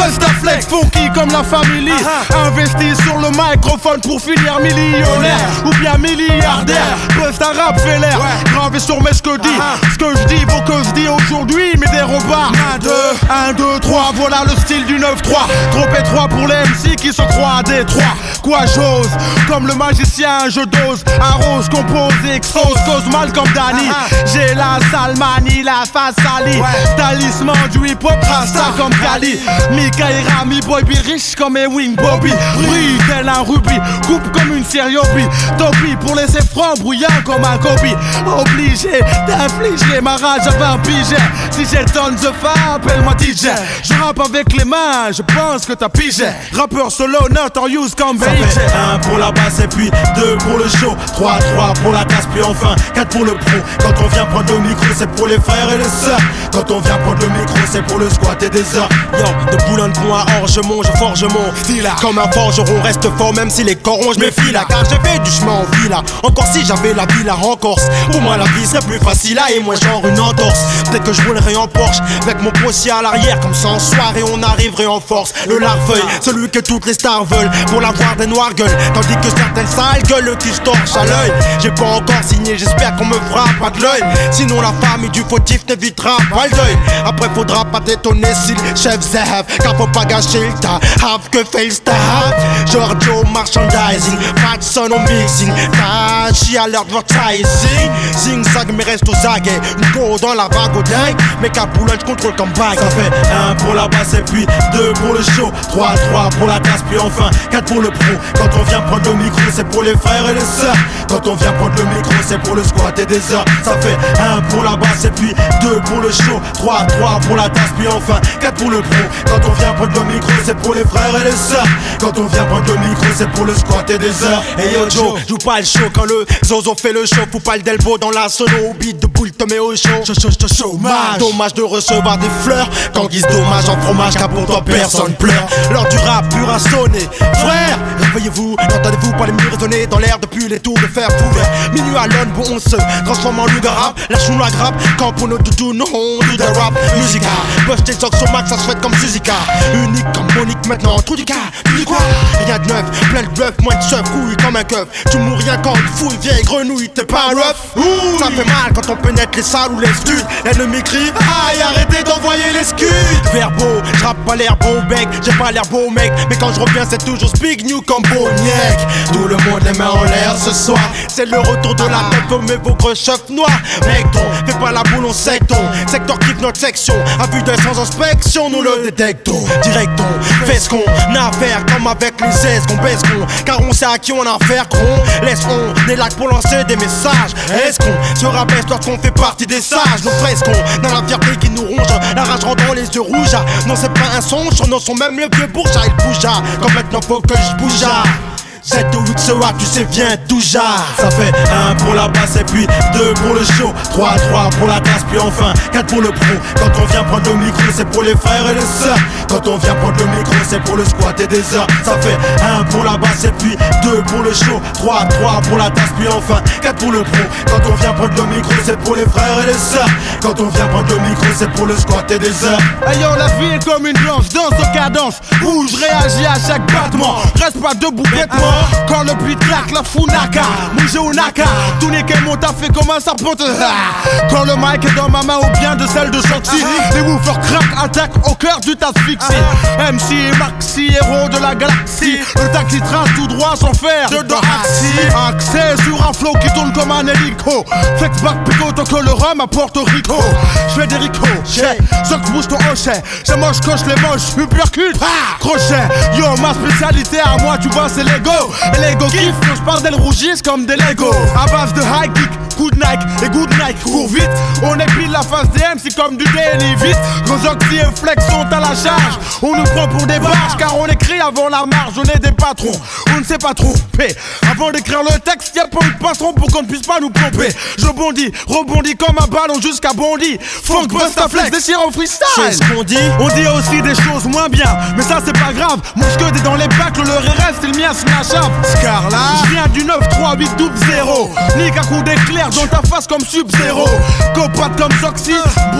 Bustaflex, funky comme la famille. uh-huh. Investi sur le microphone pour finir millionnaire ou bien milliardaire. Busta rap fait l'air, ouais. Gravé sur mes ce que dit. uh-huh. Ce que je dis vaut que je dis aujourd'hui, mais des repas. un, deux, trois, voilà le style du neuf trois. Trop étroit pour les M C qui se croient à Détroit. Quoi j'ose, comme le magicien je dose. Arrose, compose, expose, cause mal comme Danny. uh-huh. J'ai la salmanie, la face salie. ouais. Talisman du hip hop, rasta comme Kali. Mika et Rami, boy, be riche comme un wing Bobby. Brille tel un rubis, coupe comme une sériobi. Topi pour laisser franc, bruyant comme un Kobe. Obligé d'infliger ma rage à vingt piges. Si j'ai tonnes de femmes, appelle-moi D J. Je rappe avec les mains, je pense que t'as pigé. Rappeur solo, notorious comme B J. un pour la basse et puis deux pour le show. trois, trois pour la casse puis enfin quatre pour le pro. Quand on vient prendre le micro c'est pour les frères et les sœurs. Quand on vient prendre le micro c'est pour le squat et des heures. Yo, de Boulogne-Pont à Orgemont, je forge mon style. Comme un forgeron reste fort même si les corons je me file. Car j'ai fait du chemin en villa. Encore si j'avais la villa en Corse, pour moi la vie serait plus facile là et moi genre une entorse. Peut-être que je roulerais en Porsche avec mon postier à l'arrière. Comme ça en soirée on arriverait en force. Le larfeuille, celui que toutes les stars veulent pour l'avoir des noirs gueules. Tandis que certaines sales gueules qui se torchent à l'œil. J'ai pas encore signé, j'espère qu'on me fera pas de l'œil. Sinon la famille du fautif n'évitera pas le deuil. Après faudra pas t'étonner si le chef zève. Car faut pas gâcher le tas, have que face to have. Giorgio merchandising, Fatson au mixing. Tachi à l'advertising. Zing zag mais reste aux aguets. Une go dans la vague au dingue. Mais qu'à Boulogne j'contrôle comme bague. Ça fait un pour la basse et puis deux pour le show. trois, trois pour la casse puis enfin quatre pour le pro. Quand on vient prendre le micro c'est pour les frères et les sœurs. Quand on vient prendre le micro c'est pour le squat et des heures. Ça fait un pour la basse et puis deux pour le show. trois, trois pour la tasse puis enfin quatre pour le pro. Quand on vient prendre le micro c'est pour les frères et les sœurs. Quand on vient prendre le micro c'est pour le squat et des heures. Et yo Joe, joue pas le show quand le Zozo fait le show. Fous pas le delbo dans la sono au beat de boule te mets au show. Show show show chômage. Dommage de recevoir des fleurs quand guise dommage en fromage car pour toi personne pleure. L'heure du rap pur à sonner. Frère, réveillez-vous, n'entendez-vous pas les murs résonner dans l'air depuis les tours de fer couverts. Minuit à l'aune, bon on se transforme en loup rap. Lâchons la grappe quand pour nos doudous nous on do the rap. Musica, push tes socks sur max ça se fait comme Suzuka. Unique comme Monique maintenant, trou du cas. Tu dis quoi? Rien de neuf, plein de bluff, moins de chef, couille comme un keuf. Tu mourrais rien quand une fouille, vieille grenouille, t'es pas rough. Ouh, ça fait mal quand on pénètre les salles ou les studs. L'ennemi crie, aïe arrêtez d'envoyer les scuds. Verbo, j'rappe pas l'air beau bec, j'ai pas l'air beau mec. Mais quand je reviens c'est toujours speak new comme Boniek. Tout le monde les mains en l'air ce soir. C'est le retour de la tête, mais vos gros chefs noirs. Mec ton, fais pas la boule on secton. Secteur kiffe notre section, à vue d'œil sans inspection, nous le détectons. Directons, fais ce qu'on a à faire comme avec les aises qu'on baisse qu'on. Car on sait à qui on a affaire gros. Laisse-on des lacs pour lancer des messages. Est-ce qu'on se rabaisse lorsqu'on fait partie des sages? Nos fresques dans la fierté qui nous ronge. La rage rend dans les yeux rouges. Non c'est pas un songe, non sont même les vieux bourgeois. Il bougea, comme maintenant faut que je bouge. Z O X E A, tu sais, viens tout jar. Ça fait un pour la basse et puis deux pour le show. trois, trois pour la tasse puis enfin quatre pour le pro. Quand on vient prendre le micro c'est pour les frères et les sœurs. Quand on vient prendre le micro c'est pour le squat et des heures. Ça fait un pour la basse et puis deux pour le show. trois, trois pour la tasse puis enfin quatre pour le pro. Quand on vient prendre le micro c'est pour les frères et les sœurs. Quand on vient prendre le micro c'est pour le squat et des heures. Ayons la vie est comme une danse, danse au cadence. Bouge, réagis à chaque battement. Reste pas debout bêtement. Quand le beat claque, la funaka, mouge ou naka. Tout n'est qu'un mot, t'as fait comme un serpent. Quand le mic est dans ma main ou bien de celle de Soxy, les woofers crack, attaquent au cœur du asphyxie. M C et Maxi, héros de la galaxie. Le taxi trace tout droit sans faire de axi. Accès sur un flow qui tourne comme un hélico. Flex back pico tant que le rhum à Porto Rico. J'fais des ricots, j'ai Sox bouge ton hochet. J'ai moche, coche les moches, uppercut, crochet. Yo, ma spécialité à moi, tu vois, c'est l'ego. Et l'ego kiff quand j'parle d'elles rougissent comme des Lego. À base de high kick, coup de Nike et good Nike, cours vite. On épile la face des M C comme du daily vite. Gros oxy et flex sont à la charge. On nous prend pour des barges car on écrit avant la marge. On est des patrons, on ne sait pas tromper. Avant d'écrire le texte, y'a pas eu de patron pour qu'on ne puisse pas nous pomper. Je bondis, rebondis comme un ballon jusqu'à Bondy. Funk, Bustaflex, déchire en freestyle. C'est ce qu'on dit. On dit aussi des choses moins bien, mais ça c'est pas grave. Mon scud est dans les bacs, le R S c'est le mien, Snatch Up. Scarla, je viens du neuf trois huit double zéro. Nique à coup d'éclair dans ta face comme Sub-Zero. Copate comme Soxy,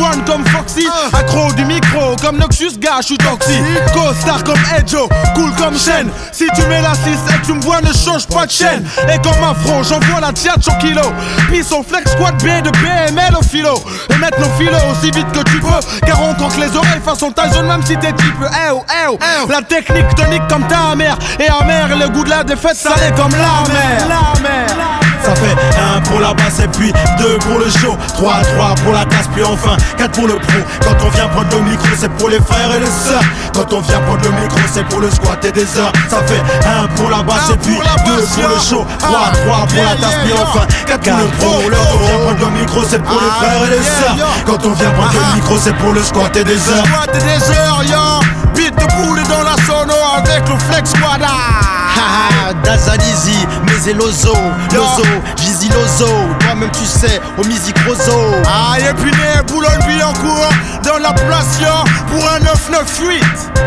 One comme Foxy, accro du micro comme Noxus, gars, j'suis toxique. Co-star comme Edjo, cool comme Shen. Si tu mets la six et que tu me vois, ne change pas de chaîne. Et comme Afro, j'envoie la tiate sur kilo. Puis son flex squat B de B M L au philo. Et mettre nos philos aussi vite que tu peux, car on croque les oreilles façon Tyson même si t'es type. Eh oh, eh oh. La technique tonique comme ta mère. Et amère, le goût de la défaite salé comme la mer. La mer. Ça fait un pour la basse et puis deux pour le show, trois, trois pour la casse puis enfin quatre pour le pro. Quand on vient prendre le micro c'est pour les frères et les sœurs. Quand on vient prendre le micro c'est pour le squat et des heures. Ça fait un pour la basse et puis deux pour le show, trois, trois pour la tasse puis enfin quatre pour le pro. Quand on vient prendre le micro c'est pour les frères et les sœurs. Quand on vient prendre le micro c'est pour le squat et des heures. Squat et des heures, yo. Beat de boule dans la sono avec le flex squad. Haha, Dazalizi, mais Lozo, Lozo, Gizi Lozo, toi-même tu sais, au Misi Crozo. Ah, et puis né, Boulogne-Billancourt, dans la place, yo, pour un neuf neuf huit.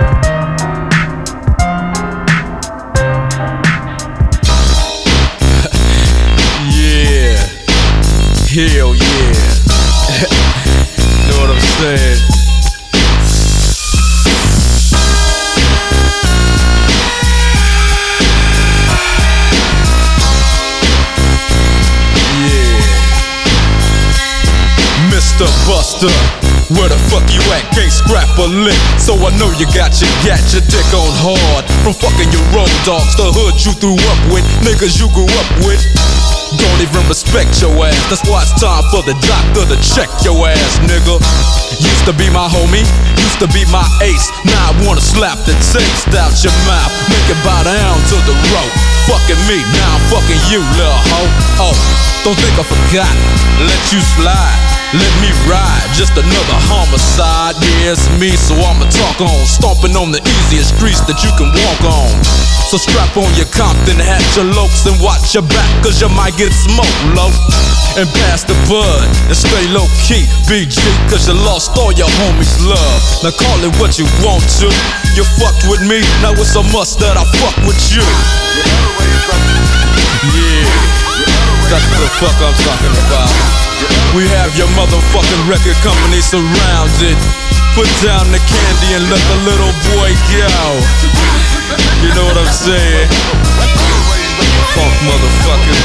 Yeah, hell yeah. Know what I'm saying? Mister Buster, where the fuck you at? Can't scrap a lick, so I know you got your got your dick on hard. From fucking your road dogs, the hood you threw up with, niggas you grew up with. Don't even respect your ass, that's why it's time for the doctor to check your ass, nigga. Used to be my homie, used to be my ace. Now I wanna slap the taste out your mouth, make it bow down to the rope. Fucking me, now I'm fucking you, little hoe. Oh, don't think I forgot, let you slide. Let me ride, just another homicide. Yeah, it's me, so I'ma talk on. Stomping on the easiest streets that you can walk on. So strap on your Compton hat, your lokes, and watch your back, cause you might get smoked, low. And pass the bud, and stay low key, B G, cause you lost all your homies' love. Now call it what you want to. You fucked with me, now it's a must that I fuck with you. Yeah, that's what the fuck I'm talking about. We have your motherfucking record company surrounded. Put down the candy and let the little boy go. You know what I'm saying? Funk motherfucker.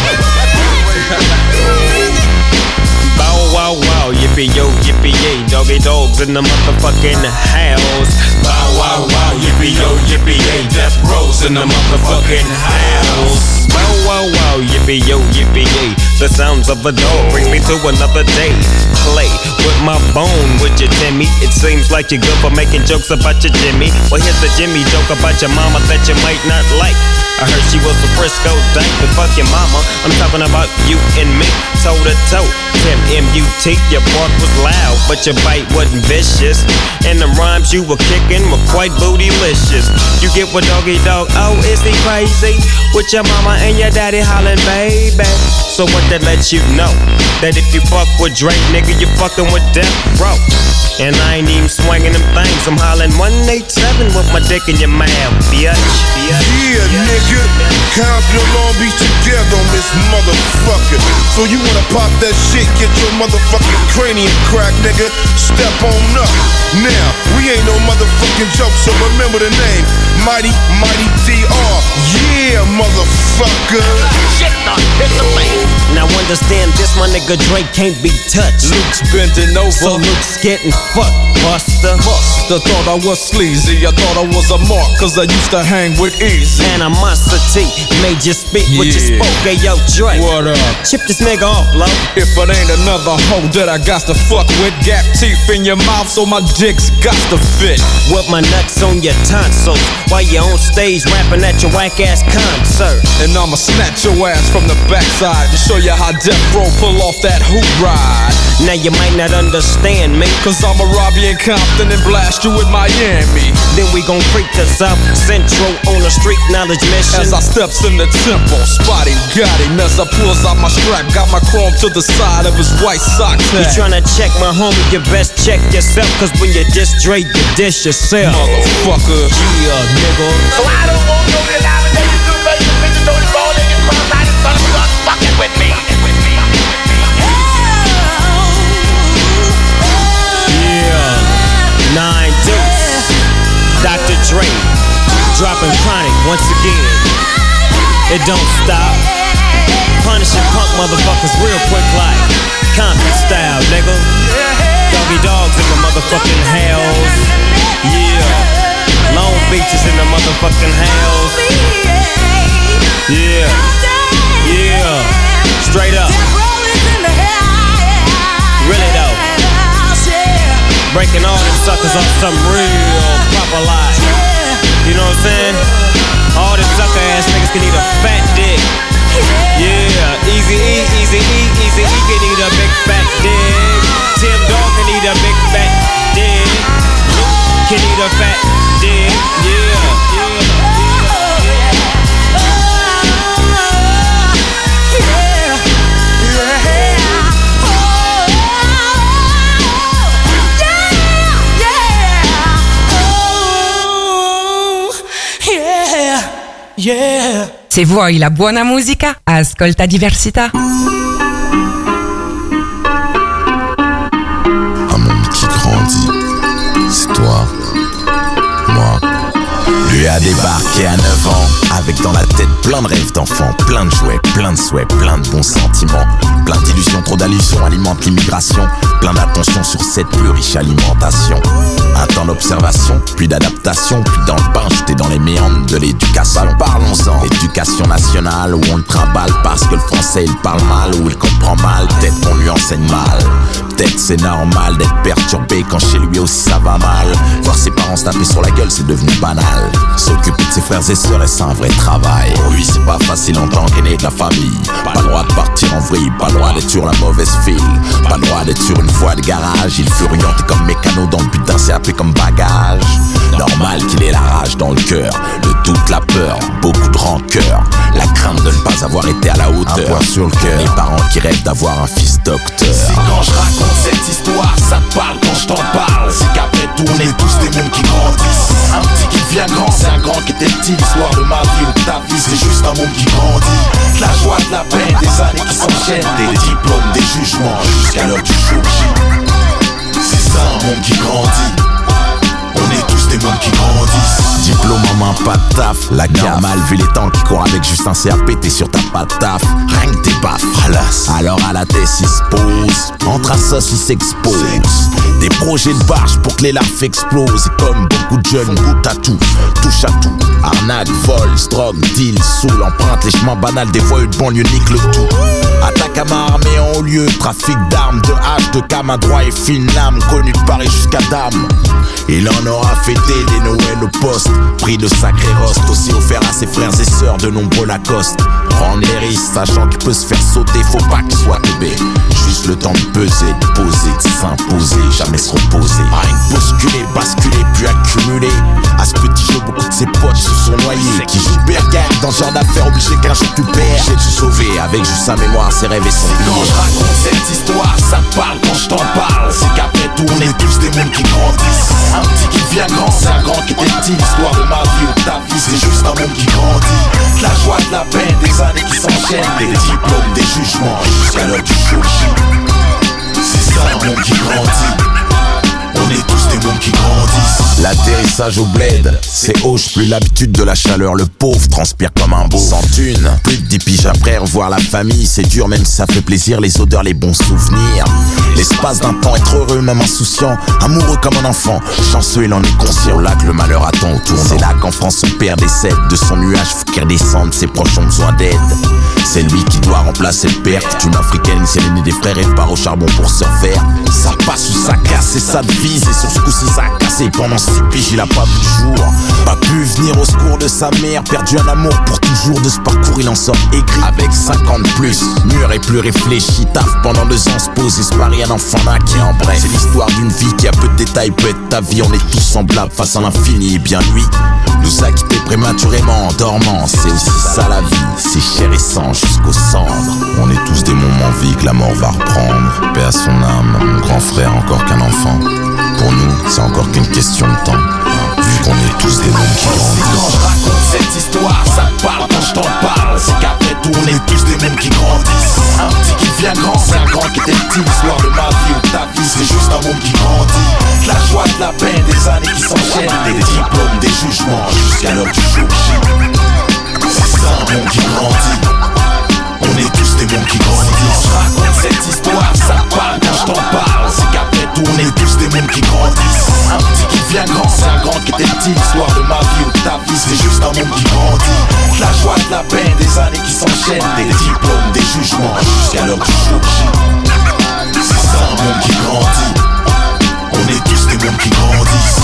Bow wow wow, yippee yo, yippee yay, doggy dogs in the motherfucking house. Bow wow wow, yippee yo, yippee yay, death rows in the motherfucking house. Bow wow wow, yippee yo, yippee yay, the sounds of a dog brings me to another day. Play with my bone, with your Timmy. It seems like you're good for making jokes about your Jimmy. Well, here's the Jimmy joke about your mama that you might not like. I heard she was a Frisco dyke, but fuck your mama. I'm talking about you and me, toe to toe. Tim M U T, your bark was loud, but your bite wasn't vicious. And the rhymes you were kicking were quite bootylicious. You get what doggy dog, oh, is he crazy? With your mama and your daddy hollering, baby. So what that lets you know? That if you fuck with Drake, nigga, you fucking with Death Row. And I ain't even swinging them things, I'm hollering one eighty-seven with my dick in your mouth, bitch. Yeah, nigga, Compton and Long Beach together on this motherfucker. So you wanna pop that shit, get your motherfucking cranium crack, nigga. Step on up. Now, we ain't no motherfucking joke, so remember the name, Mighty, Mighty D R. Yeah, motherfucker. Shit, dog, hit the face. Now understand this, my nigga Drake can't be touched. Luke's bending over, so Luke's getting fucked, Buster. Buster thought I was sleazy, I thought I was a mark, cause I used to hang with Easy. Animosity made you speak yeah. what you spoke, hey yo Drake. What up? Chip this nigga off, low. If it ain't another hoe that I got to fuck with, gap teeth in your mouth so my dick's got to fit. With my nuts on your tonsils, while you on stage rapping at your whack ass concert. And I'ma snatch your ass from the backside and show you how Death Row pull off that hoop ride. Now you might not understand me, cause I'ma rob you in Compton and blast you in Miami. Then we gon' freak to South Central on a street knowledge mission. As I steps in the temple, spotty got him as I pulls out my strap, got my chrome to the side of his white socks. You tryna check my homie, you best check yourself, cause when you diss Drake, you diss yourself. Motherfucker, yeah, nigga. So I don't want no alive and you do make the bitches don't fall in your mouth. I just thought you was fucking with me. once again. It don't stop. Punishing punk motherfuckers real quick like Compton style, nigga. Doggy dogs in the motherfucking hells. Yeah. Long Beach is in the motherfucking hells. Yeah. Yeah. Straight up. Really though. Breaking all them suckers off some real proper life. You know what I'm saying? All them sucker ass niggas can eat a fat dick. Yeah, Easy E, Easy E, Easy E can eat a big fat dick. Tim Dog can eat a big fat dick. Luke can eat a fat dick. Yeah, yeah. Yeah. Se vuoi la buona musica, ascolta Diversità. Un monde qui grandit, c'est toi, moi. Lui a débarqué à neuf ans, avec dans la tête plein de rêves d'enfants, plein de jouets, plein de souhaits, plein de bons sentiments, plein d'illusions, trop d'allusions alimentent l'immigration, plein d'attention sur cette plus riche alimentation. Un temps d'observation, puis d'adaptation, puis dans le bain, jeté dans les méandres de l'éducation. Parlons-en, l'éducation nationale, où on le trimballe parce que le français il parle mal, ou il comprend mal, peut-être qu'on lui enseigne mal. Peut-être c'est normal d'être perturbé quand chez lui aussi ça va mal. Voir ses parents se taper sur la gueule c'est devenu banal. S'occuper de ses frères et sœurs c'est un vrai travail. Pour lui c'est pas facile en tant qu'aîné de la famille. Pas le droit de partir en vrille, pas le droit d'être sur la mauvaise file, pas le droit d'être sur une voie de garage. Il fut orienté comme mécano dans le but d'un C A P comme bagage. Normal qu'il ait la rage dans le cœur, le doute, la peur, beaucoup de rancœur, la crainte de ne pas avoir été à la hauteur. Un poids sur le cœur, les parents qui rêvent d'avoir un fils docteur. C'est quand je raconte cette histoire, ça te parle quand je t'en parle. C'est qu'après tout on est tous des mondes qui grandissent. Un petit qui devient grand, c'est un grand qui était petit. L'histoire de ma vie ou de ta vie, c'est juste un monde qui grandit. De la joie, de la peine, des années qui s'enchaînent, des diplômes, des jugements, jusqu'à l'heure du jour J. C'est ça un monde qui grandit. On est tous des mondes qui grandissent. Diplôme en main, pas de taf. La gare mal vu les temps qui courent avec juste un C A P, t'es sur ta pas de taf. Rien que t'es baffes, ralasse. Alors à la tête il se pose, entre assos il s'expose. Des projets de barge pour que les larves explosent. Et comme beaucoup de jeunes goûtent à tout, touche à tout. Arnaque, vol, drogue, deal, soul, emprunte les chemins banals des voyous de banlieue nique le tout. Attaque à main armée en haut lieu, trafic d'armes, de hache, de cam à droit et fine lame, connu de Paris jusqu'à Dame. Il en aura fêté des Noëls au poste, pris de sacrés rost, aussi offert à ses frères et sœurs de nombreux Lacoste. Prendre les risques, sachant qu'il peut se faire sauter, faut pas qu'il soit bébé. Juste le temps de peser, de poser, de s'imposer, jamais se reposer. Rien que bousculer, basculer, puis accumuler. À ce petit jeu, beaucoup de ses potes se sont noyés. Qui joue bergère dans ce genre d'affaires, obligé qu'un jour tu perds. Obligé de se sauver, avec juste sa mémoire, ses rêves et son plié. Quand je raconte cette histoire, ça te parle quand je t'en parle. C'est qu'après tout, on est tous des mondes qui grandissent. Un petit qui devient grand, c'est un grand qui était petit. L'histoire de ma vie ou de ta vie, c'est juste un monde qui grandit. De la joie, de la peine, des années qui s'enchaînent, des diplômes, des jugements, jusqu'à l'heure du jour J. C'est ça un monde qui grandit. On est tous des mondes qui grandissent. L'atterrissage au bled, c'est hoche, plus l'habitude de la chaleur. Le pauvre transpire comme un beau. Sans thune, plus de dix piges après, revoir la famille, c'est dur même si ça fait plaisir. Les odeurs, les bons souvenirs. L'espace d'un temps, être heureux, même insouciant. Amoureux comme un enfant, chanceux, il en est conscient. Là que le malheur attend autour. C'est là qu'en France son père décède. De son nuage, faut qu'il redescende, ses proches ont besoin d'aide. C'est lui qui doit remplacer le père. Toute une africaine, c'est l'aîné des frères et part au charbon pour se refaire. Ça passe ou ça casse, c'est ça de vise. Et sur ce coup-ci, ça a cassé. Pendant six piges, il a pas vu le jour. Pas pu venir au secours de sa mère. Perdu un amour pour toujours. De ce parcours, il en sort aigri. Avec cinquante plus, mûr et plus réfléchi. Taf pendant deux ans, se pose et se parie un enfant naqué en bref. C'est l'histoire d'une vie qui a peu de détails, peut être ta vie. On est tous semblables face à l'infini. Et bien lui nous a quittés prématurément en dormant. C'est aussi ça la vie, c'est chair et sang jusqu'au cendres. On est tous des moments en vie que la mort va reprendre. Paix à son âme, mon grand frère encore qu'un enfant. Pour nous, c'est encore qu'une question de temps. Vu qu'on est tous des mondes qui grandissent. Quand je raconte cette histoire, ça te parle quand je t'en parle. C'est qu'après tout, on est tous des mondes qui grandissent. Un petit qui devient grand, c'est un grand qui était petit. L'histoire de ma vie ou de ta vie, c'est juste un monde qui grandit. De la joie, de la peine, des années qui s'enchaînent, des diplômes, des jugements, jusqu'à l'heure du jour J. monde qui grandit. On est tous des mondes qui grandissent. Je raconte cette histoire, ça te parle quand je t'en parle. C'est qu'après tout on est tous des mondes qui grandissent. Un petit qui devient grand, c'est un grand qui était petit. L'histoire de ma vie ou de ta vie, c'est juste un monde qui grandit. De la joie, de la peine, des années qui s'enchaînent. Des diplômes, des jugements, jusqu'à l'heure du jour J. C'est ça un monde qui grandit. On est tous des mondes qui grandissent.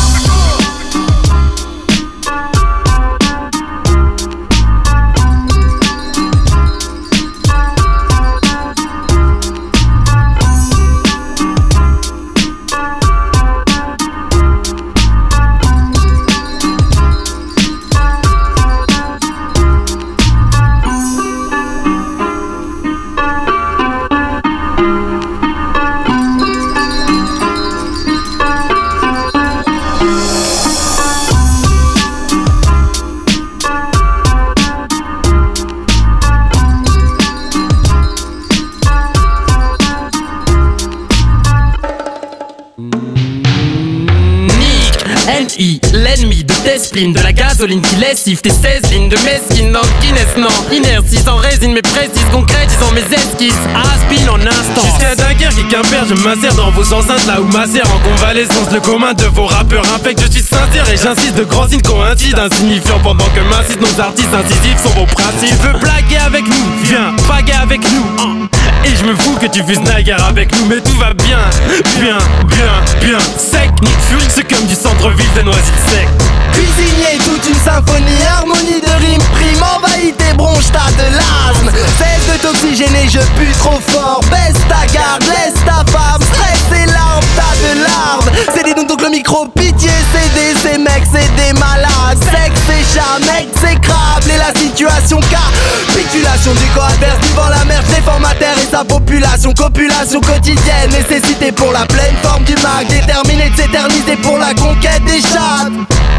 L'ennemi de tes spleen, de la gasoline qui lessive tes seize lignes de mesquine dans le Guinness, non. Inertie sans résine mais précise, concrétisant mes esquisses. Aspine en instant. Jusqu'à Dunkerque et Quimper, je m'insère dans vos enceintes là où ma sert en convalescence. Le commun de vos rappeurs infecte, je suis sincère et j'insiste. De grands signes coïncident, insignifiants pendant que m'incitent nos artistes incisifs sont vos principes. Tu veux blaguer avec nous, viens, baguer avec nous. Et je me fous que tu fuses naguère avec nous, mais tout va bien, bien, bien, bien. Sec, Nick Fury, c'est comme du centre-ville de Noisy-le-Sec. Cuisinier, toute une symphonie, harmonie de rimes, prime, envahit tes bronches, t'as de l'asthme. Cesse de t'oxygéner, je pue trop fort. Baisse ta garde, laisse ta femme, stress et larmes, t'as de larmes. C'est des nous donc le micro, pitié, c'est des, ces mecs, c'est des malades. Sexe et chat, mec, c'est crable. Et la situation capitulation du corps adverse, vivant la mer, déforme ma terre et sa population. Copulation quotidienne, nécessité pour la pleine forme du mag. Déterminé de s'éterniser pour la conquête des chattes.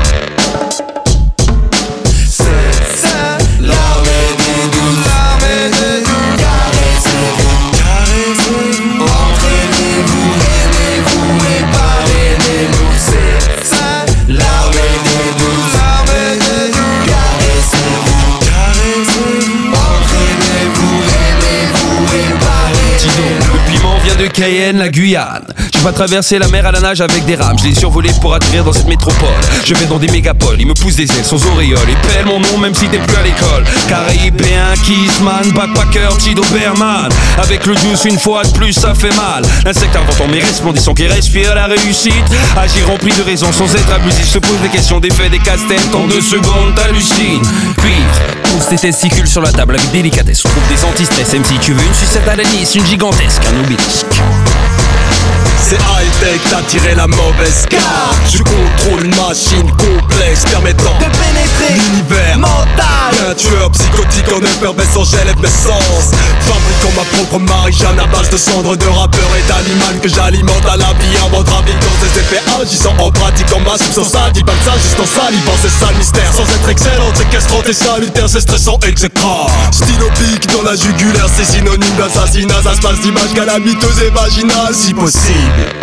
C'est l'armée des douze, l'armée des douze. Caressez-vous, caressez-vous, entraînez-vous, aimez-vous et parrainez-nous. C'est l'armée des douze, l'armée des douze. Caressez-vous, caressez-vous, entraînez-vous, aimez-vous et parrainez-nous. Tidon, le piment vient de Cayenne, la Guyane. Je vais traverser la mer à la nage avec des rames. Je l'ai survolé pour atterrir dans cette métropole. Je vais dans des mégapoles, ils me poussent des ailes sans auréole. Et pèle mon nom même si t'es plus à l'école. Caribéen, Kissman, backpacker, Tido Berman. Avec le juice une fois de plus ça fait mal. L'insecte inventant mes resplendissants qui respire la réussite. Agir rempli de raison sans être abusif. Se pose des questions, des faits, des casse-têtes. En deux secondes t'hallucines. Cuivre, pousse tes testicules sur la table avec délicatesse. On trouve des anti-stress. Même si tu veux une sucette à l'anis, une gigantesque, un obélisque. C'est high-tech, t'as tiré la mauvaise carte. Je contrôle une machine complexe permettant de pénétrer l'univers mental. Un tueur psychotique en effervescence, j'élève mes sens. Fabriquant ma propre Marie-Jeanne à base de cendres de rappeurs et d'animal que j'alimente à la vie avant trafiquant ses effets agissant en pratiquant ma substance adipale. Ça juste en salivant, c'est ça le mystère. Sans être excellente, séquestrante et salutaire, c'est stressant, exécrant. Stylo pique dans la jugulaire, c'est synonyme d'assassinat. Ça se passe d'image calamiteuse et vaginale si possible.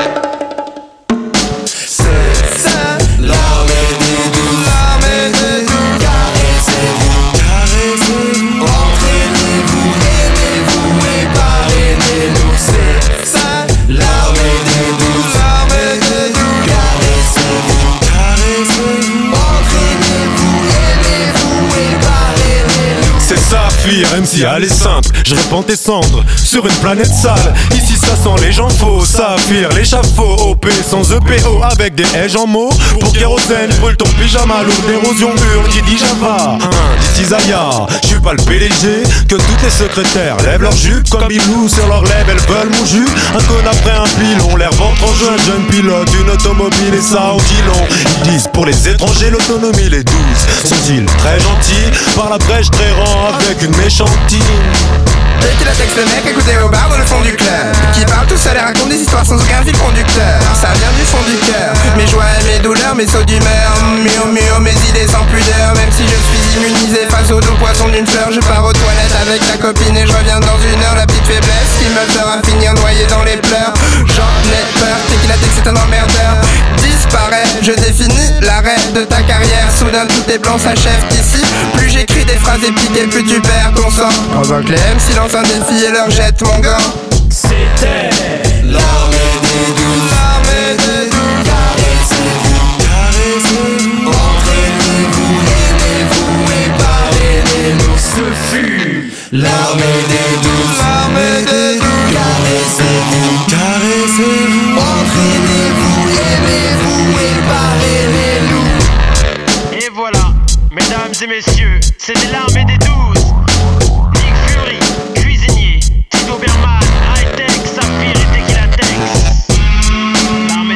C'est l'armée des douze, l'armée des douze. Caressez-vous, caressez-vous, entraînez-vous, aimez-vous et parrainez-nous. C'est l'armée des douze, l'armée des douze. Caressez-vous, caressez-vous, entraînez-vous, aimez-vous et parrainez-nous. C'est Saphir, M C, elle est simple, je répands tes cendres sur une planète sale. Ici ça sent les gens faux, Saphir, l'échafaud, O P sans E P O avec des H en mots. Pour kérosène, brûle ton pyjama, lourd d'érosion hurle qui dit Java. Hein, dit Isaiah, je suis pas le P D G, que toutes les secrétaires lèvent leur jupe comme Bilou sur leurs lèvres, elles veulent mon jus. Un con après un pilon, l'air ventre en jeu, un jeune pilote, une automobile et ça en dilon. Ils disent pour les étrangers l'autonomie, les douze sont-ils très gentils, par la brèche très rang avec une méchantine. Dès qu'il a texte le mec, écoutez au bar dans le fond du club, qui parle tout seul et raconte des histoires sans aucun fil conducteur. Ça vient du fond du cœur, mes joies et mes douleurs, mes sauts d'humeur, mio mio, mes idées sans pudeur. Même si je suis immunisé face au doux poisson d'une fleur, je pars aux toilettes avec ta copine et je reviens dans une heure. La petite faiblesse qui me fera finir noyé dans les pleurs. J'en ai peur, t'es qu'il a dit que c'est un emmerdeur. Disparaît, je définis l'arrêt de ta carrière. Soudain soudain tout est blanc s'achève ici. Plus j'écris des phrases épiques et plus tu perds ton sang. Pendant que les M C lancent un défi et leur jettent mon gant. C'était l'armée des douze. L'armée des douze. Caressez-vous, caressez-vous. Entraînez-vous, aimez-vous et parrainez-nous. Ce fut l'armée des douze. L'armée des douze. Caressez-vous, caressez-vous. Entraînez-vous, aimez-vous et parrainez-nous. Et voilà, mesdames et messieurs, c'était l'armée des douze.